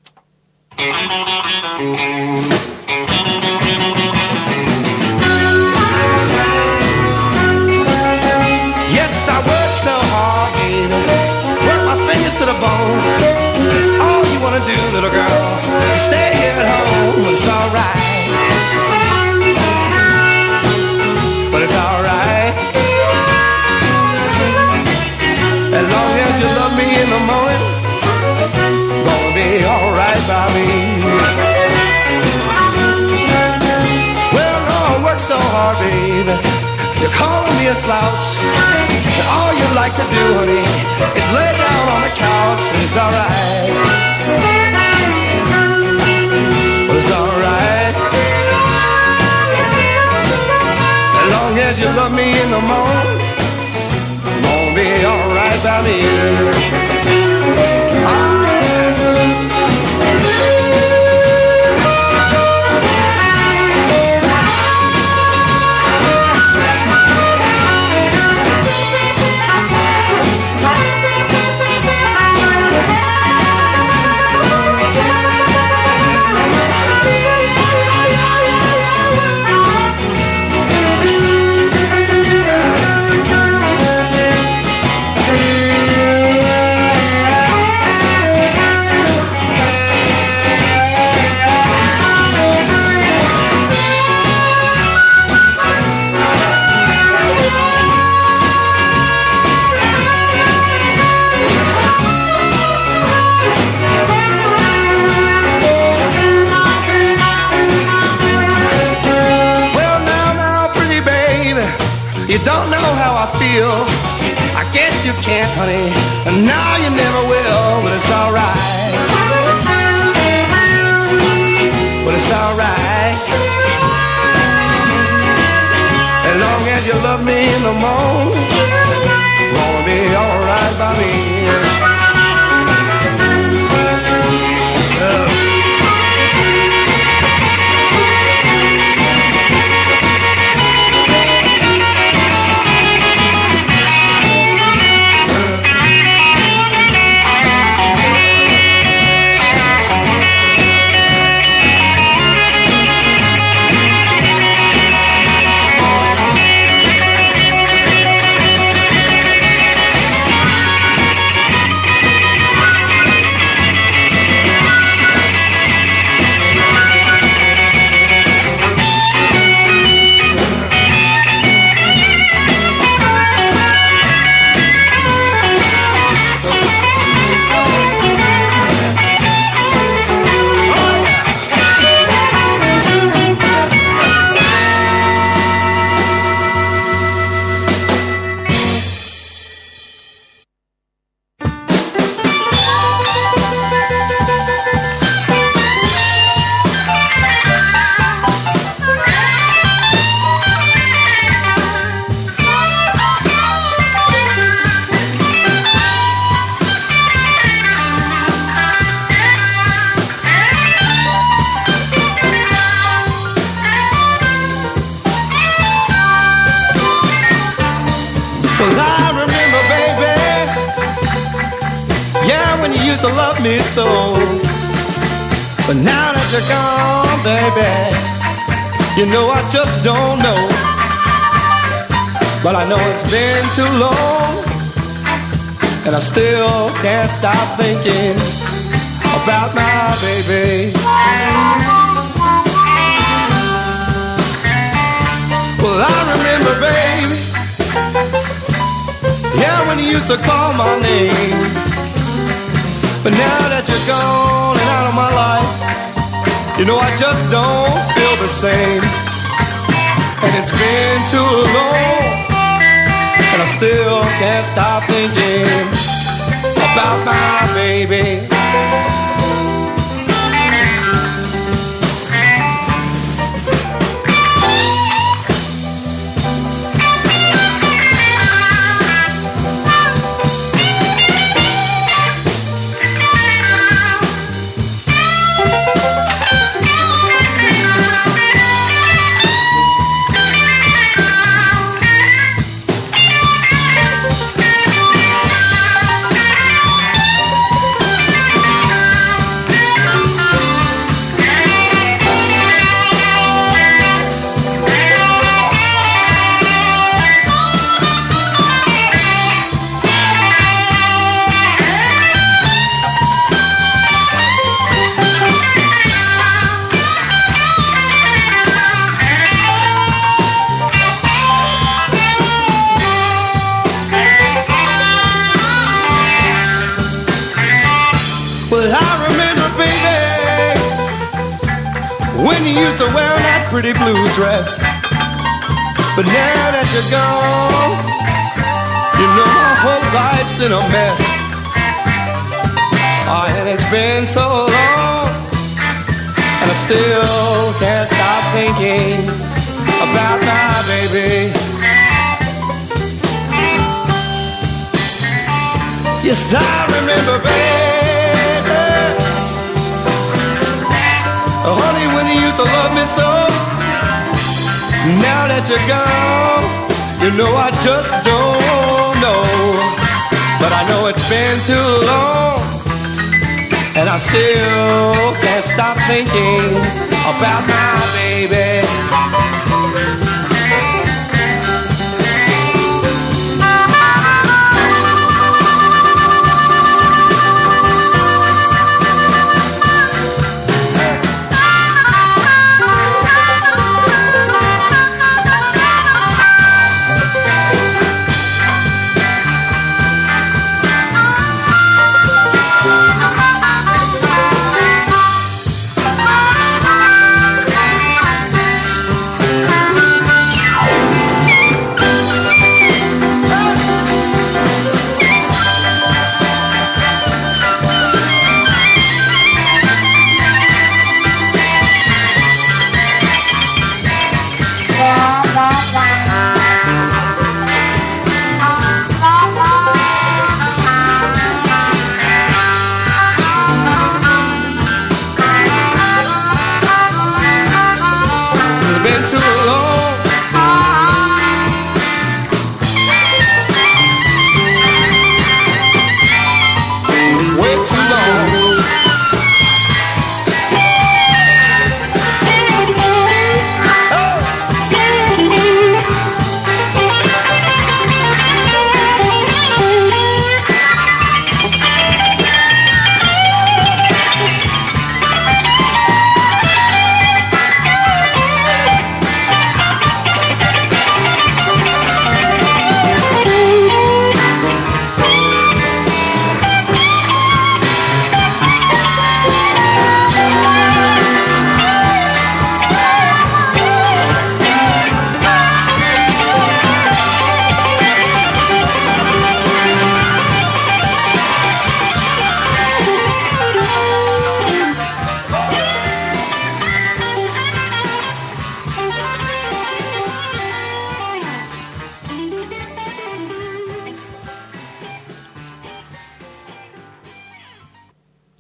Yes, I work so hard, baby. Work my fingers to the bone. All you wanna do, little girl, is stay here at home. But it's alright. But it's alright. As long as you love me in the morning, gonna be alright by me. Well, no, I work so hard, baby. You're calling me a slouch. And all you like to do, honey, is lay down on the couch. And it's alright. Well, it's alright. As long as you love me in the morning, gonna be alright by me. You don't know how I feel. I guess you can't, honey, and now you never will. But it's alright. But it's alright. As long as you love me in the morning, gonna be alright by me. Uh. To love me so, but now that you're gone, baby, you know I just don't know. But I know it's been too long, and I still can't stop thinking about my baby. Well, I remember, baby, yeah, when you used to call my name. But now that you're gone and out of my life, you know I just don't feel the same. And it's been too long, and I still can't stop thinking about my baby. When you used to wear that pretty blue dress, but now that you're gone, you know my whole life's in a mess. Oh, and it's been so long, and I still can't stop thinking about my baby. Yes, I remember, baby, oh, honey, when you used to love me so. Now that you're gone, you know I just don't know. But I know it's been too long, and I still can't stop thinking about my baby.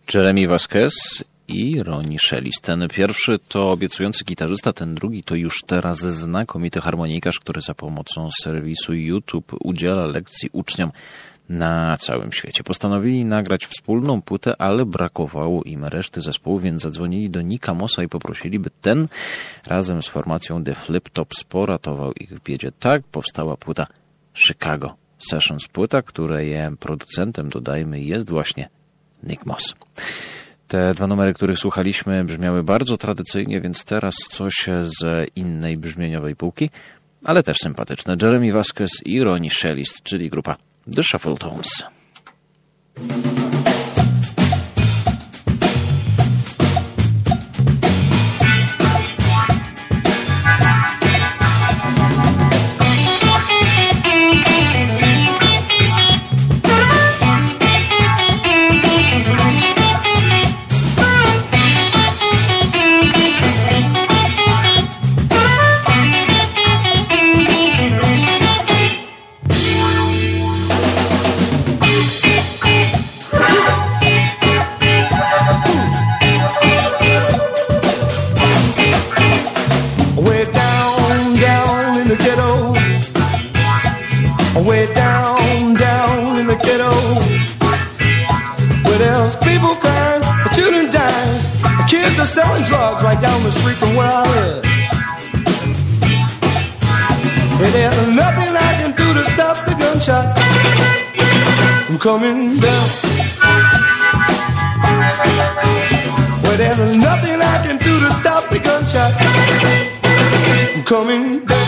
Jeremy Vasquez i Ronnie Shellis. Ten pierwszy to obiecujący gitarzysta, ten drugi to już teraz znakomity harmonikarz, który za pomocą serwisu YouTube udziela lekcji uczniom na całym świecie. Postanowili nagrać wspólną płytę, ale brakowało im reszty zespołu, więc zadzwonili do Nicka Mossa i poprosili, by ten razem z formacją The Flip Tops poratował ich w biedzie. Tak powstała płyta Chicago Sessions, płyta, której producentem, dodajmy, jest właśnie Nick Moss. Te dwa numery, których słuchaliśmy, brzmiały bardzo tradycyjnie, więc teraz coś z innej brzmieniowej półki, ale też sympatyczne. Jeremy Vasquez i Ronnie Shellis, czyli grupa The Shuffletones. Selling drugs right down the street from where I live. And there's nothing I can do to stop the gunshots from coming down. Well, there's nothing I can do to stop the gunshots from coming down.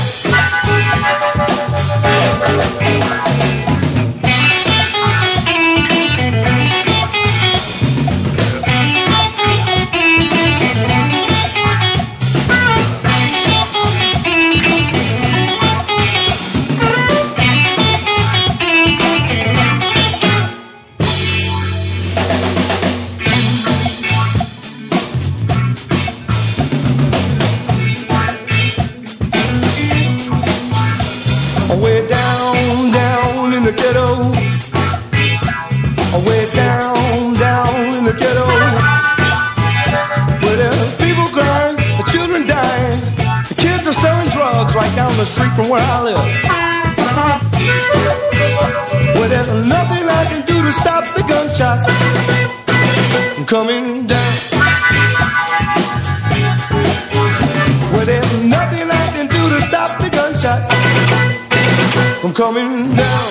Right down the street from where I live. Well, there's nothing I can do to stop the gunshots from coming down. Well, there's nothing I can do to stop the gunshots from coming down.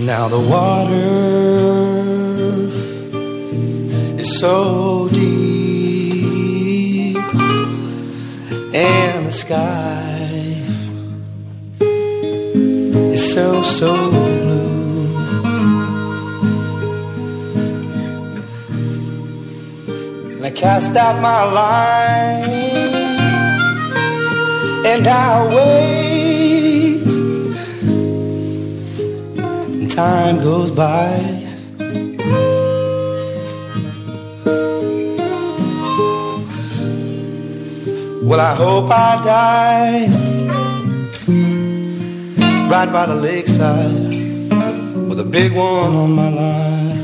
Now the water is so deep, and the sky is so, so blue. And I cast out my line, and I wait, and time goes by. Well, I hope I die right by the lakeside with a big one on my line.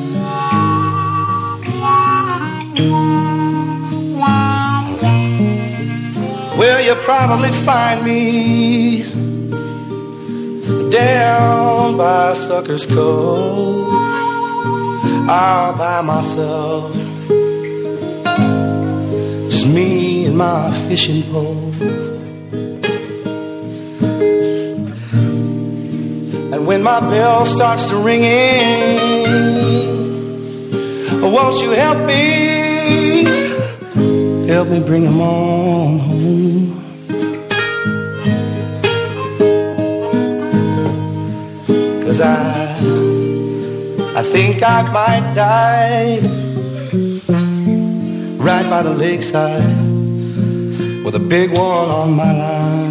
Well, you'll probably find me down by Sucker's Cove, all by myself, just me and my fishing pole. And when my bell starts to ringing, won't you help me? Help me bring them on home. Cause I, I think I might die right by the lakeside with a big one on my line.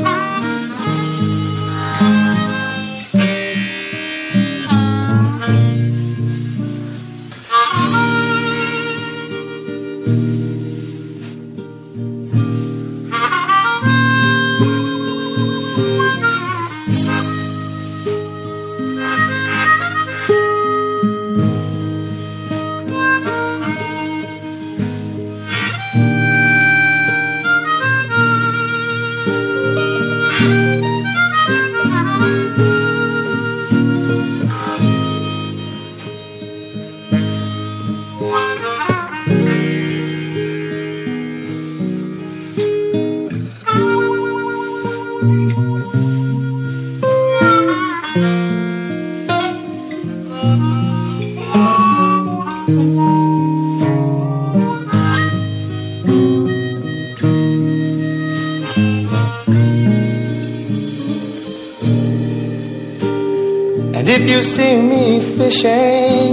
If you see me fishing,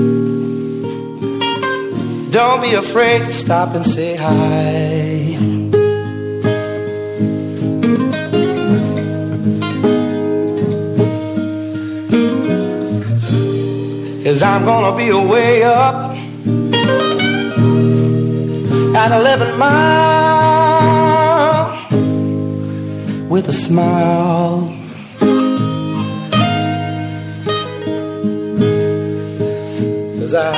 don't be afraid to stop and say hi. 'Cause I'm gonna be away up at eleven mile with a smile. 'Cause I,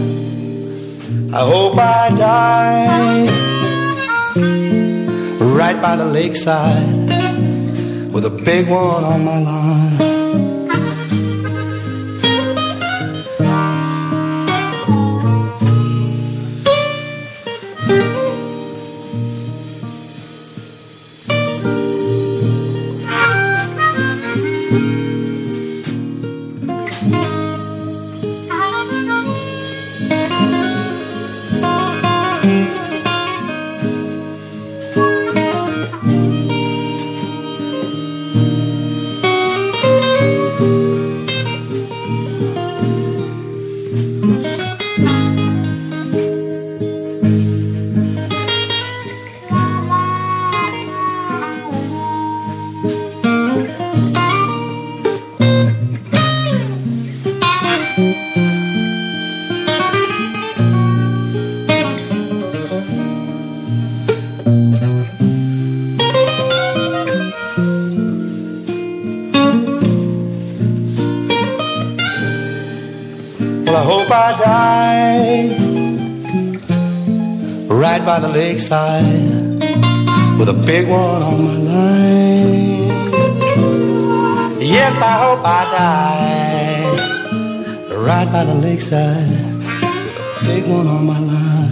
I hope I die right by the lakeside with a big one on my line. I die right by the lakeside with a big one on my line. Yes, I hope I die right by the lakeside with a big one on my line.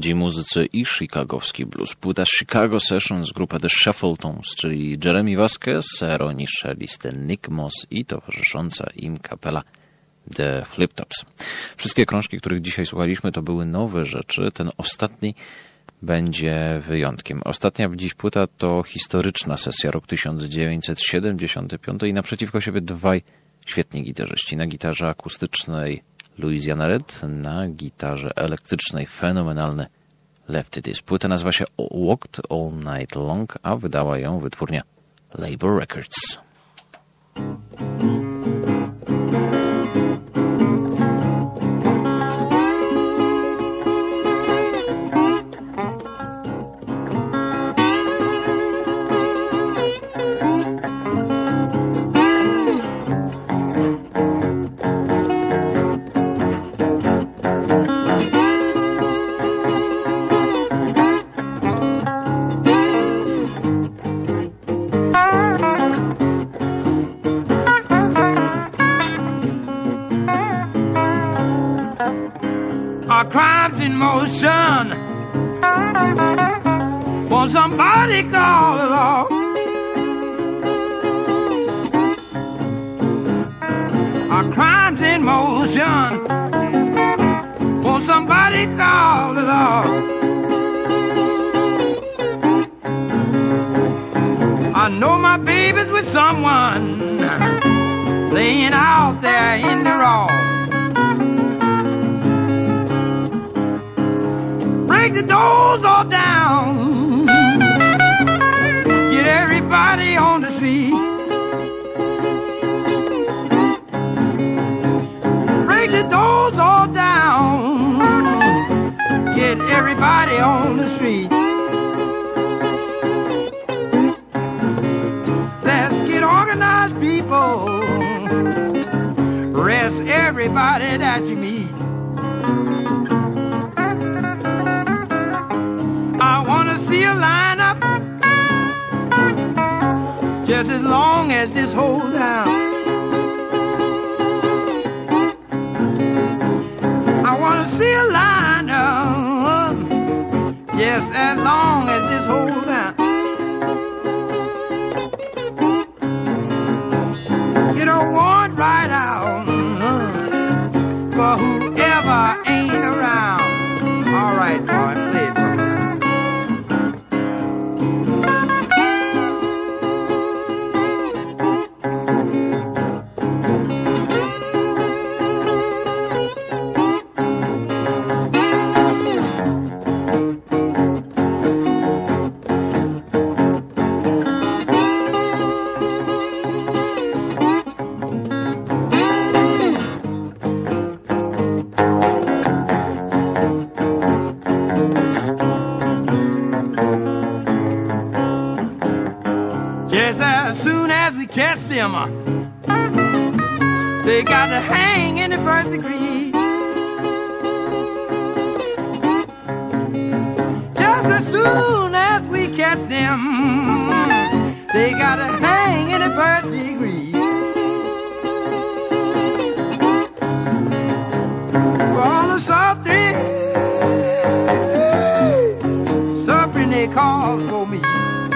młodzi muzycy i chicagowski blues. Płyta Chicago Sessions, grupa The Shuffletons, czyli Jeremy Vasquez, Ronnie Shelley, Nick Moss i towarzysząca im kapela The Flip Tops. Wszystkie krążki, których dzisiaj słuchaliśmy, to były nowe rzeczy. Ten ostatni będzie wyjątkiem. Ostatnia dziś płyta to historyczna sesja, rok tysiąc dziewięćset siedemdziesiąty piąty i naprzeciwko siebie dwaj świetni gitarzyści. Na gitarze akustycznej Louisiana Red, na gitarze elektrycznej fenomenalny Lefty This. Płyta nazywa się Walked All Night Long, a wydała ją wytwórnia Labor Records. Crimes in motion. Won't somebody call it off? Our crimes in motion. Won't somebody call it off? I know my baby's with someone laying out there in the raw. Break the doors all down. Get everybody on the street. Break the doors all down. Get everybody on the street. Let's get organized, people. Arrest everybody that you meet. See a lineup just as long as this holds out. I want to see a lineup just as long as this holds out. Get a warrant right out for whoever ain't around. All right, boy, play it for me. Catch them, they got to hang in the first degree. Just as soon as we catch them, they got to hang in the first degree. For all the suffering, suffering they cause for me.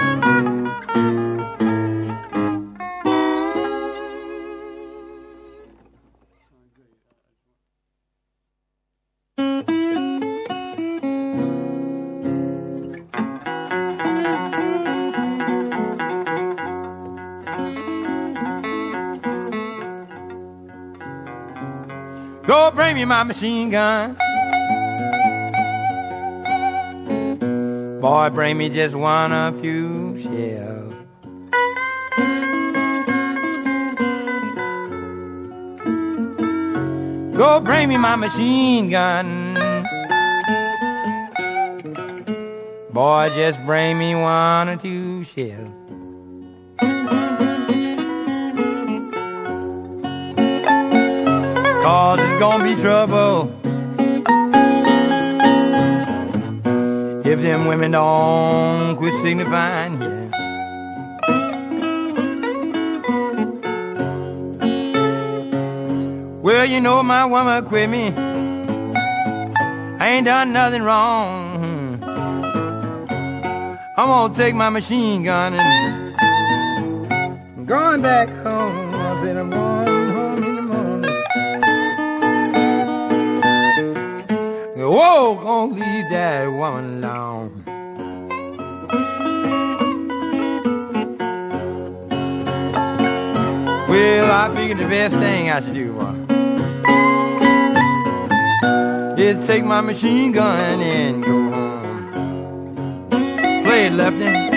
Go bring me my machine gun. Boy, bring me just one or few shells. Go bring me my machine gun. Boy, just bring me one or two shells. Cause it's gonna be trouble if them women don't quit signifying, yeah. Well, you know my woman quit me. I ain't done nothing wrong. I'm gonna take my machine gun and I'm going back home. I said I'm going home in the morning. Whoa, gonna leave that woman alone. Well, I figured the best thing I should do was is take my machine gun and go home. Play it, Lefty.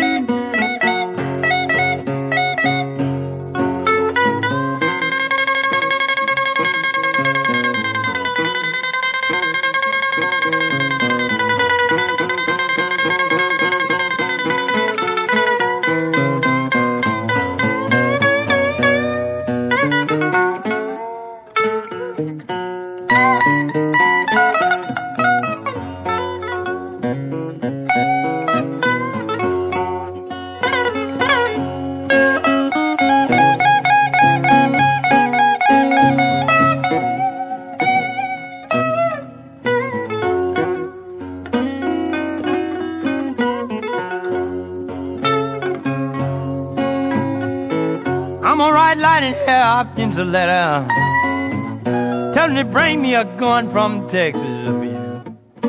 Hopkins a letter, tell him to bring me a gun from Texas up here.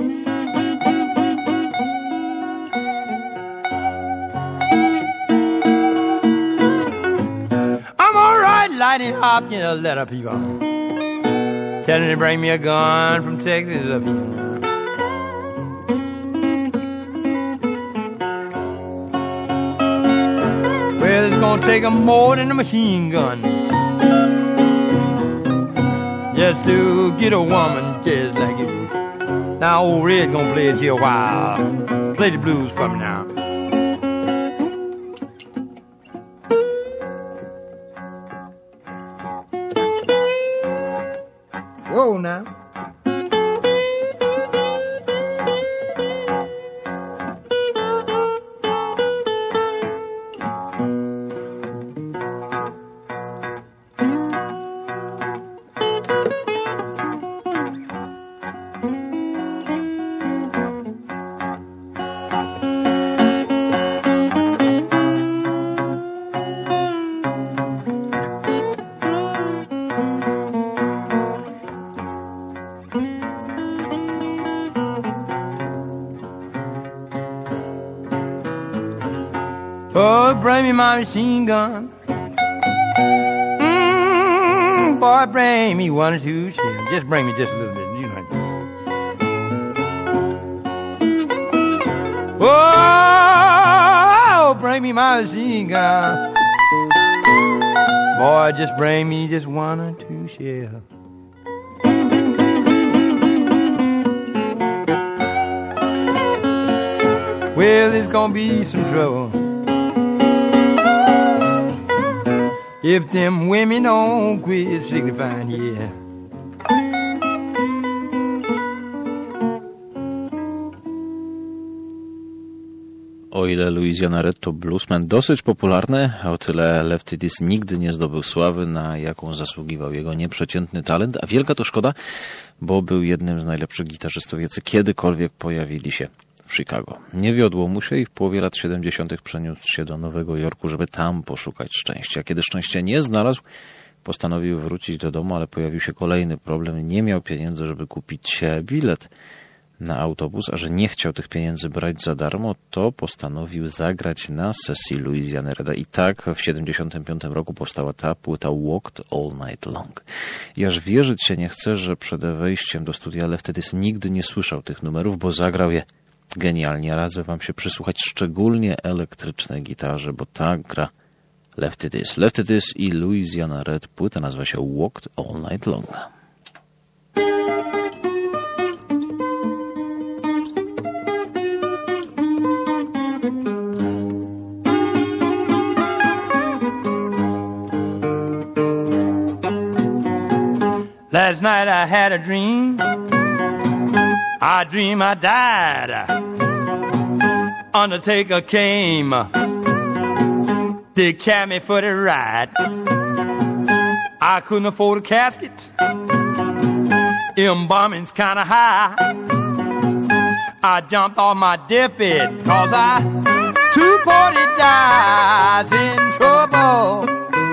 I'm alright, Lightning Hopkins a letter, people, tell him to bring me a gun from Texas up here. Well, it's gonna take 'em more than a machine gun just to get a woman just like you. Now old Red gonna play it here a while. Play the blues for me now. Whoa now. Oh, bring me my machine gun. Mm, boy, bring me one or two shells. Just bring me just a little bit. You know. Oh, bring me my machine gun. Boy, just bring me just one or two shells. Well, it's gonna be some trouble if them women don't quit signifying, yeah. O ile Louisiana Red to bluesman dosyć popularny, o tyle Lefty This nigdy nie zdobył sławy, na jaką zasługiwał jego nieprzeciętny talent, a wielka to szkoda, bo był jednym z najlepszych gitarzystów, jacy kiedykolwiek pojawili się w Chicago. Nie wiodło mu się i w połowie lat siedemdziesiątych przeniósł się do Nowego Jorku, żeby tam poszukać szczęścia. Kiedy szczęścia nie znalazł, postanowił wrócić do domu, ale pojawił się kolejny problem. Nie miał pieniędzy, żeby kupić bilet na autobus, a że nie chciał tych pieniędzy brać za darmo, to postanowił zagrać na sesji Louisiany Reda. I tak w siedemdziesiątym piątym roku powstała ta płyta Walked All Night Long. I aż wierzyć się nie chce, że przed wejściem do studia Lefty This nigdy nie słyszał tych numerów, bo zagrał je genialnie. Radzę wam się przysłuchać szczególnie elektrycznej gitarze, bo ta gra Lefty This. Lefty This i Louisiana Red. Płyta nazywa się Walked All Night Long. Last night I had a dream. I dream I died. Undertaker came to carry me for the ride. I couldn't afford a casket. Embalming's kinda high. I jumped off my deathbed cause I die's in trouble.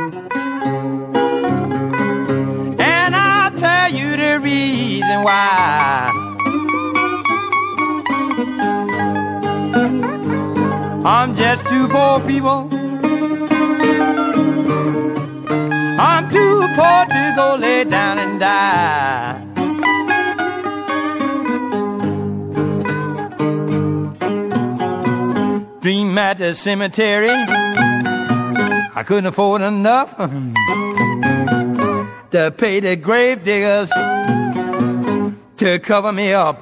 And I'll tell you the reason why. I'm just two poor people. I'm too poor to go lay down and die. Dream at the cemetery, I couldn't afford enough to pay the grave diggers to cover me up.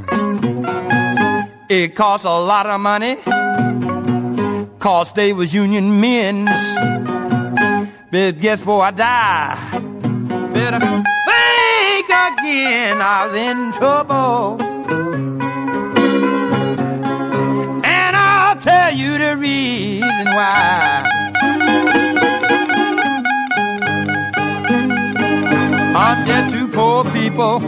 It cost a lot of money, cause they was union men's. But guess before I die, better think again, I was in trouble. And I'll tell you the reason why. I'm just two poor people.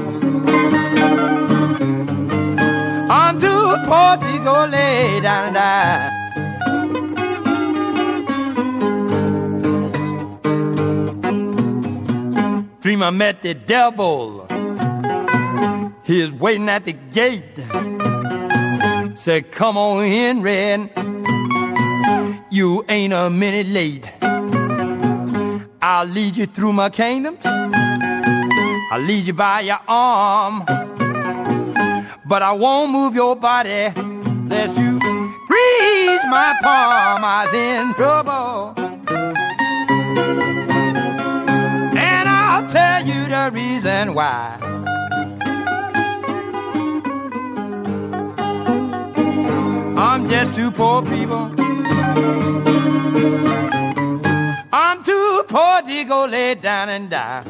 I'm too poor to go lay down and die. Dream I met the devil. He was waiting at the gate. Said, come on in, Red. You ain't a minute late. I'll lead you through my kingdoms. I'll lead you by your arm. But I won't move your body unless you grease my palm. I was in trouble. I'll tell you the reason why. I'm just two poor people. I'm too poor to go lay down and die.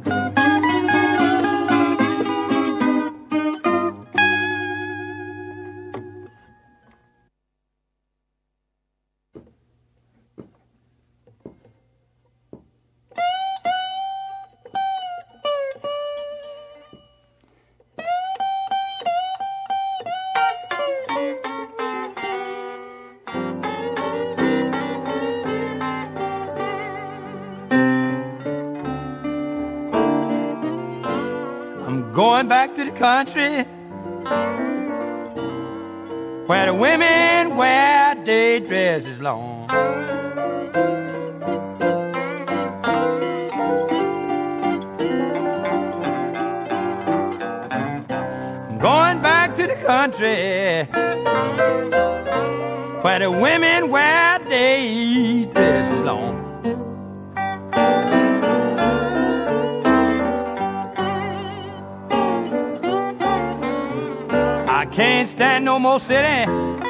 Going back to the country where the women wear day dresses long. I'm going back to the country where the women wear day dresses long. I can't stand no more city.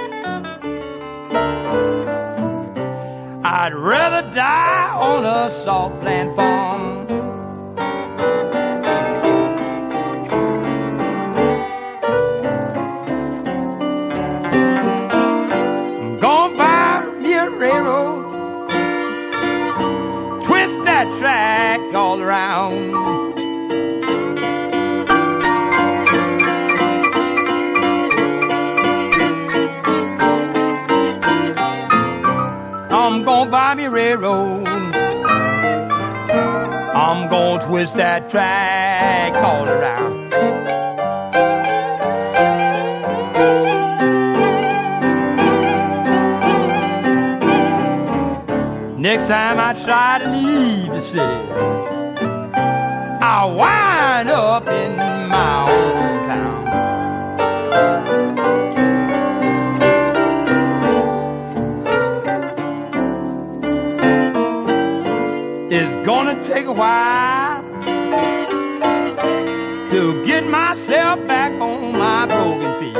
I'd rather die on a soft land farm. I'm gonna buy me a railroad, twist that track all around. I'm gonna buy me a railroad. I'm gonna twist that track all around. Next time I try to leave the city, I'll wind up in my own town. It's gonna take a while to get myself back on my broken feet.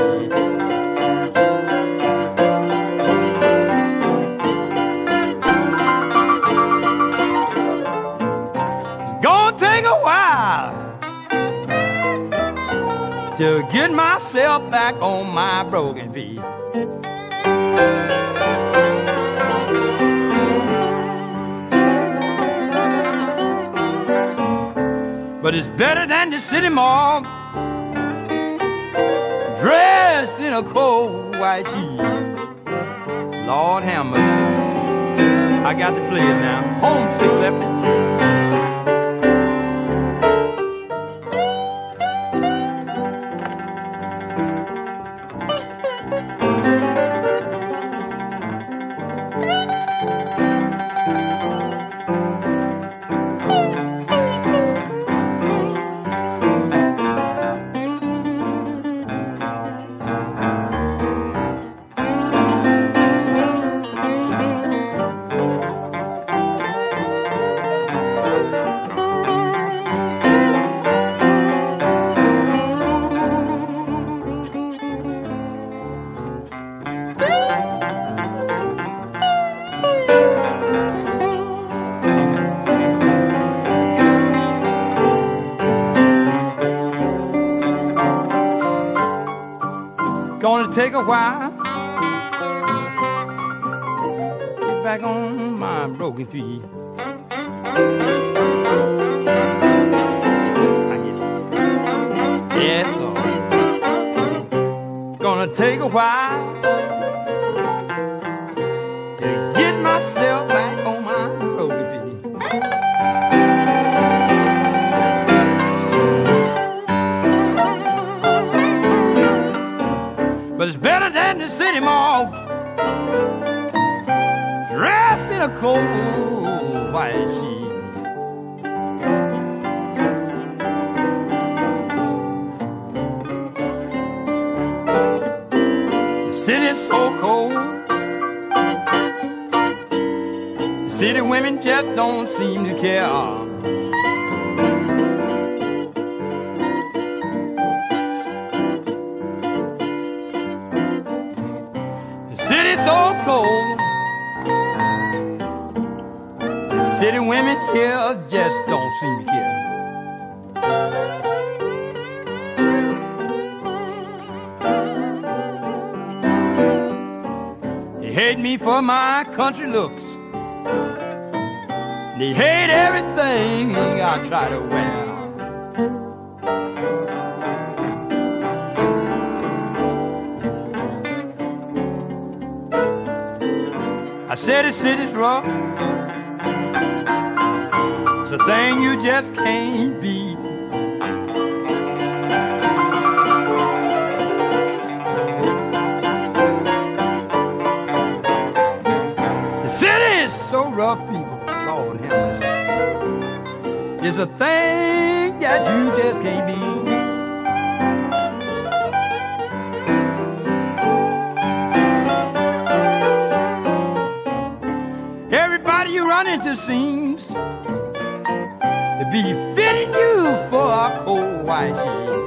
It's gonna take a while to get myself back on my broken feet. But it's better than the city morgue, dressed in a cold white sheet, Lord have mercy. I got to play it now. Homesick left me. Take a while, get back on my broken feet. I get it. Yes, Lord. It's gonna take a while to get myself back on my broken feet. But it's better than the city mall, dressed in a cold white sheet. The city's so cold, the city women just don't seem to care. So cold, the city women here just don't seem to care. They hate me for my country looks, they hate everything I try to wear. I said the city's rough, it's a thing you just can't beat. The city is so rough, people, Lord have mercy. It's a thing that you just can't beat. You run into seems to be fitting you for a cold white sheet.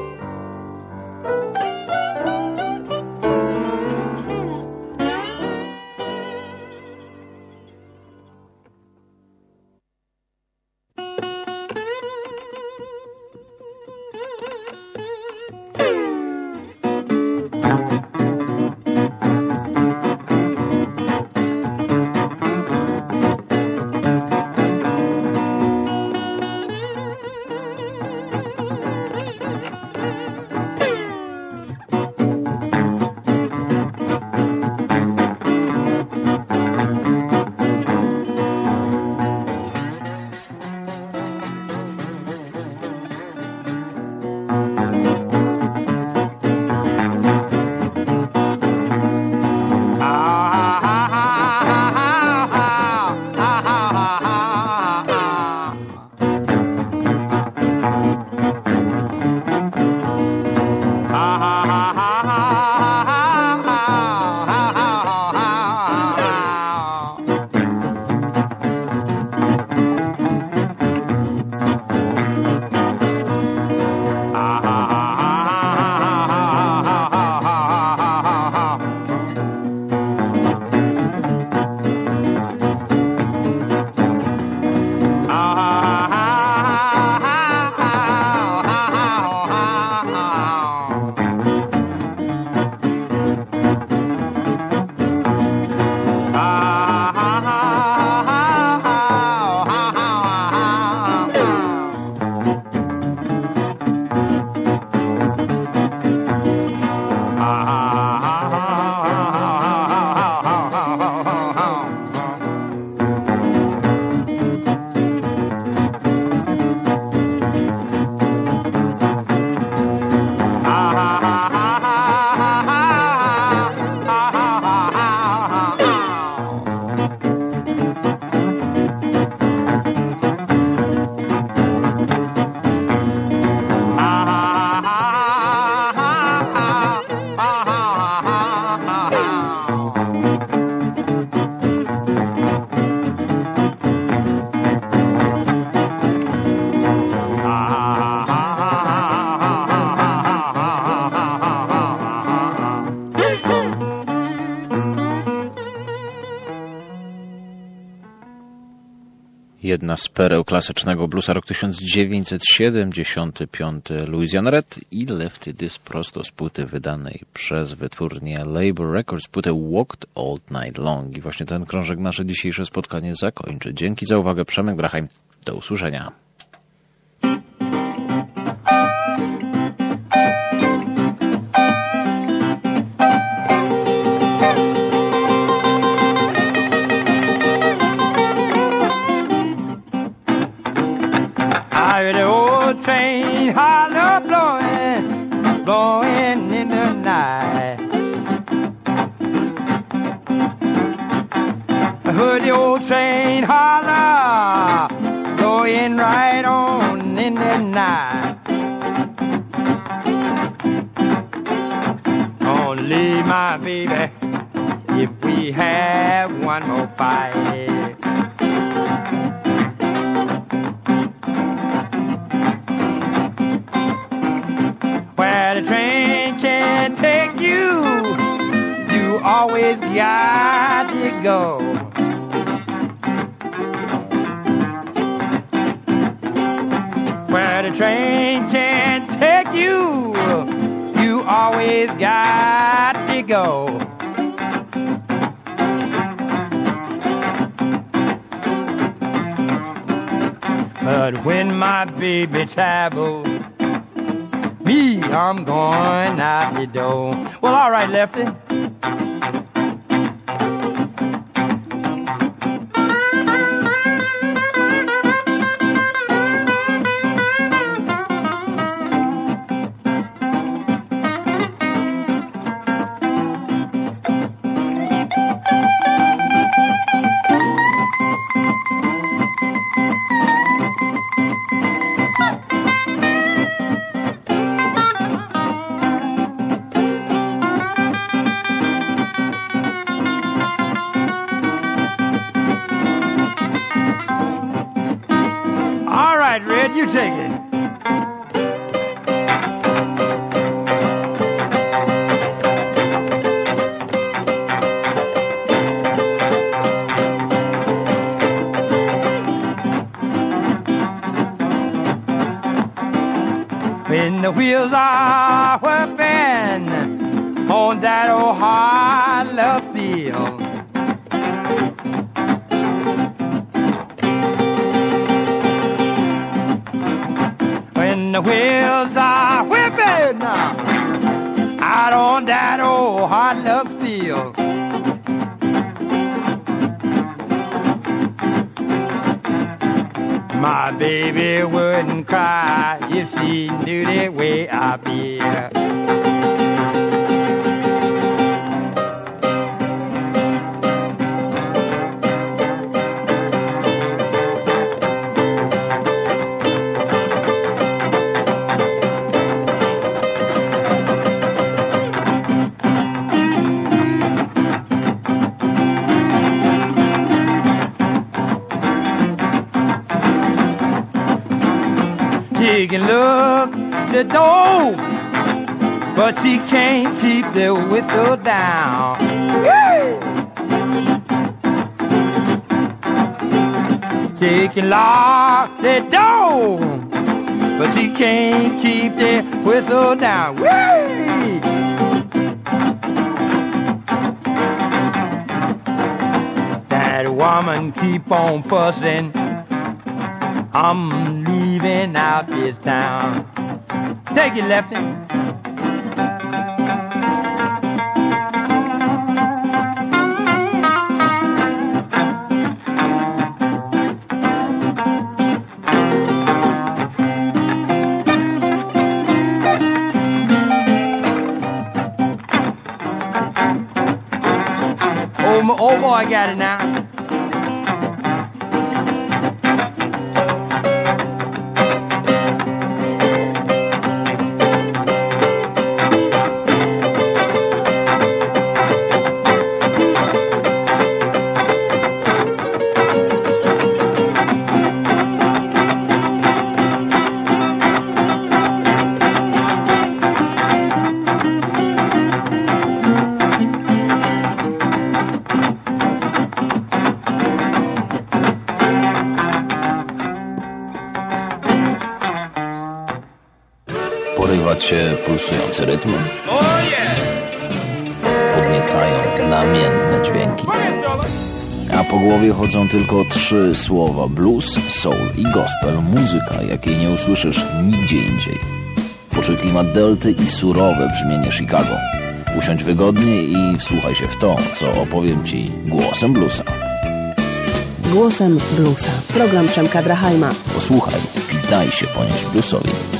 Jedna z pereł klasycznego bluesa, rok tysiąc dziewięćset siedemdziesiąty piąty. Louisiana Red i Lefty This prosto z płyty wydanej przez wytwórnię Labor Records, płytę Walked All Night Long. I właśnie ten krążek nasze dzisiejsze spotkanie zakończy. Dzięki za uwagę, Przemek Drachheim. Do usłyszenia. I heard the old train holler blowing, blowing in the night. I heard the old train holler, blowing right on in the night. Only my baby, if we have one more fight. Where the train can't take you, you always got to go. Where the train can't take you, you always got to go. But when my baby travels, me, I'm going out the door. Well, all right, Lefty. Red, you take it. When the wheels are whipping on that old hard love steel, when the wheels are whipping out on that old hard love steel, my baby wouldn't cry if she knew the way I feel. She can look the door, but she can't keep the whistle down. Hey! She can lock the door, but she can't keep the whistle down. Hey! That woman keep on fussing, I'm leaving out this town. Take it, Lefty. Oh, oh boy, I got it now. porywać się pulsujące rytmy. Podniecają namiętne dźwięki. A po głowie chodzą tylko trzy słowa: blues, soul i gospel. Muzyka, jakiej nie usłyszysz nigdzie indziej. Poczuj klimat delty i surowe brzmienie Chicago. Usiądź wygodnie i wsłuchaj się w to, co opowiem Ci głosem bluesa. Głosem bluesa. Program Przemka Drachajma. Posłuchaj i daj się ponieść bluesowi.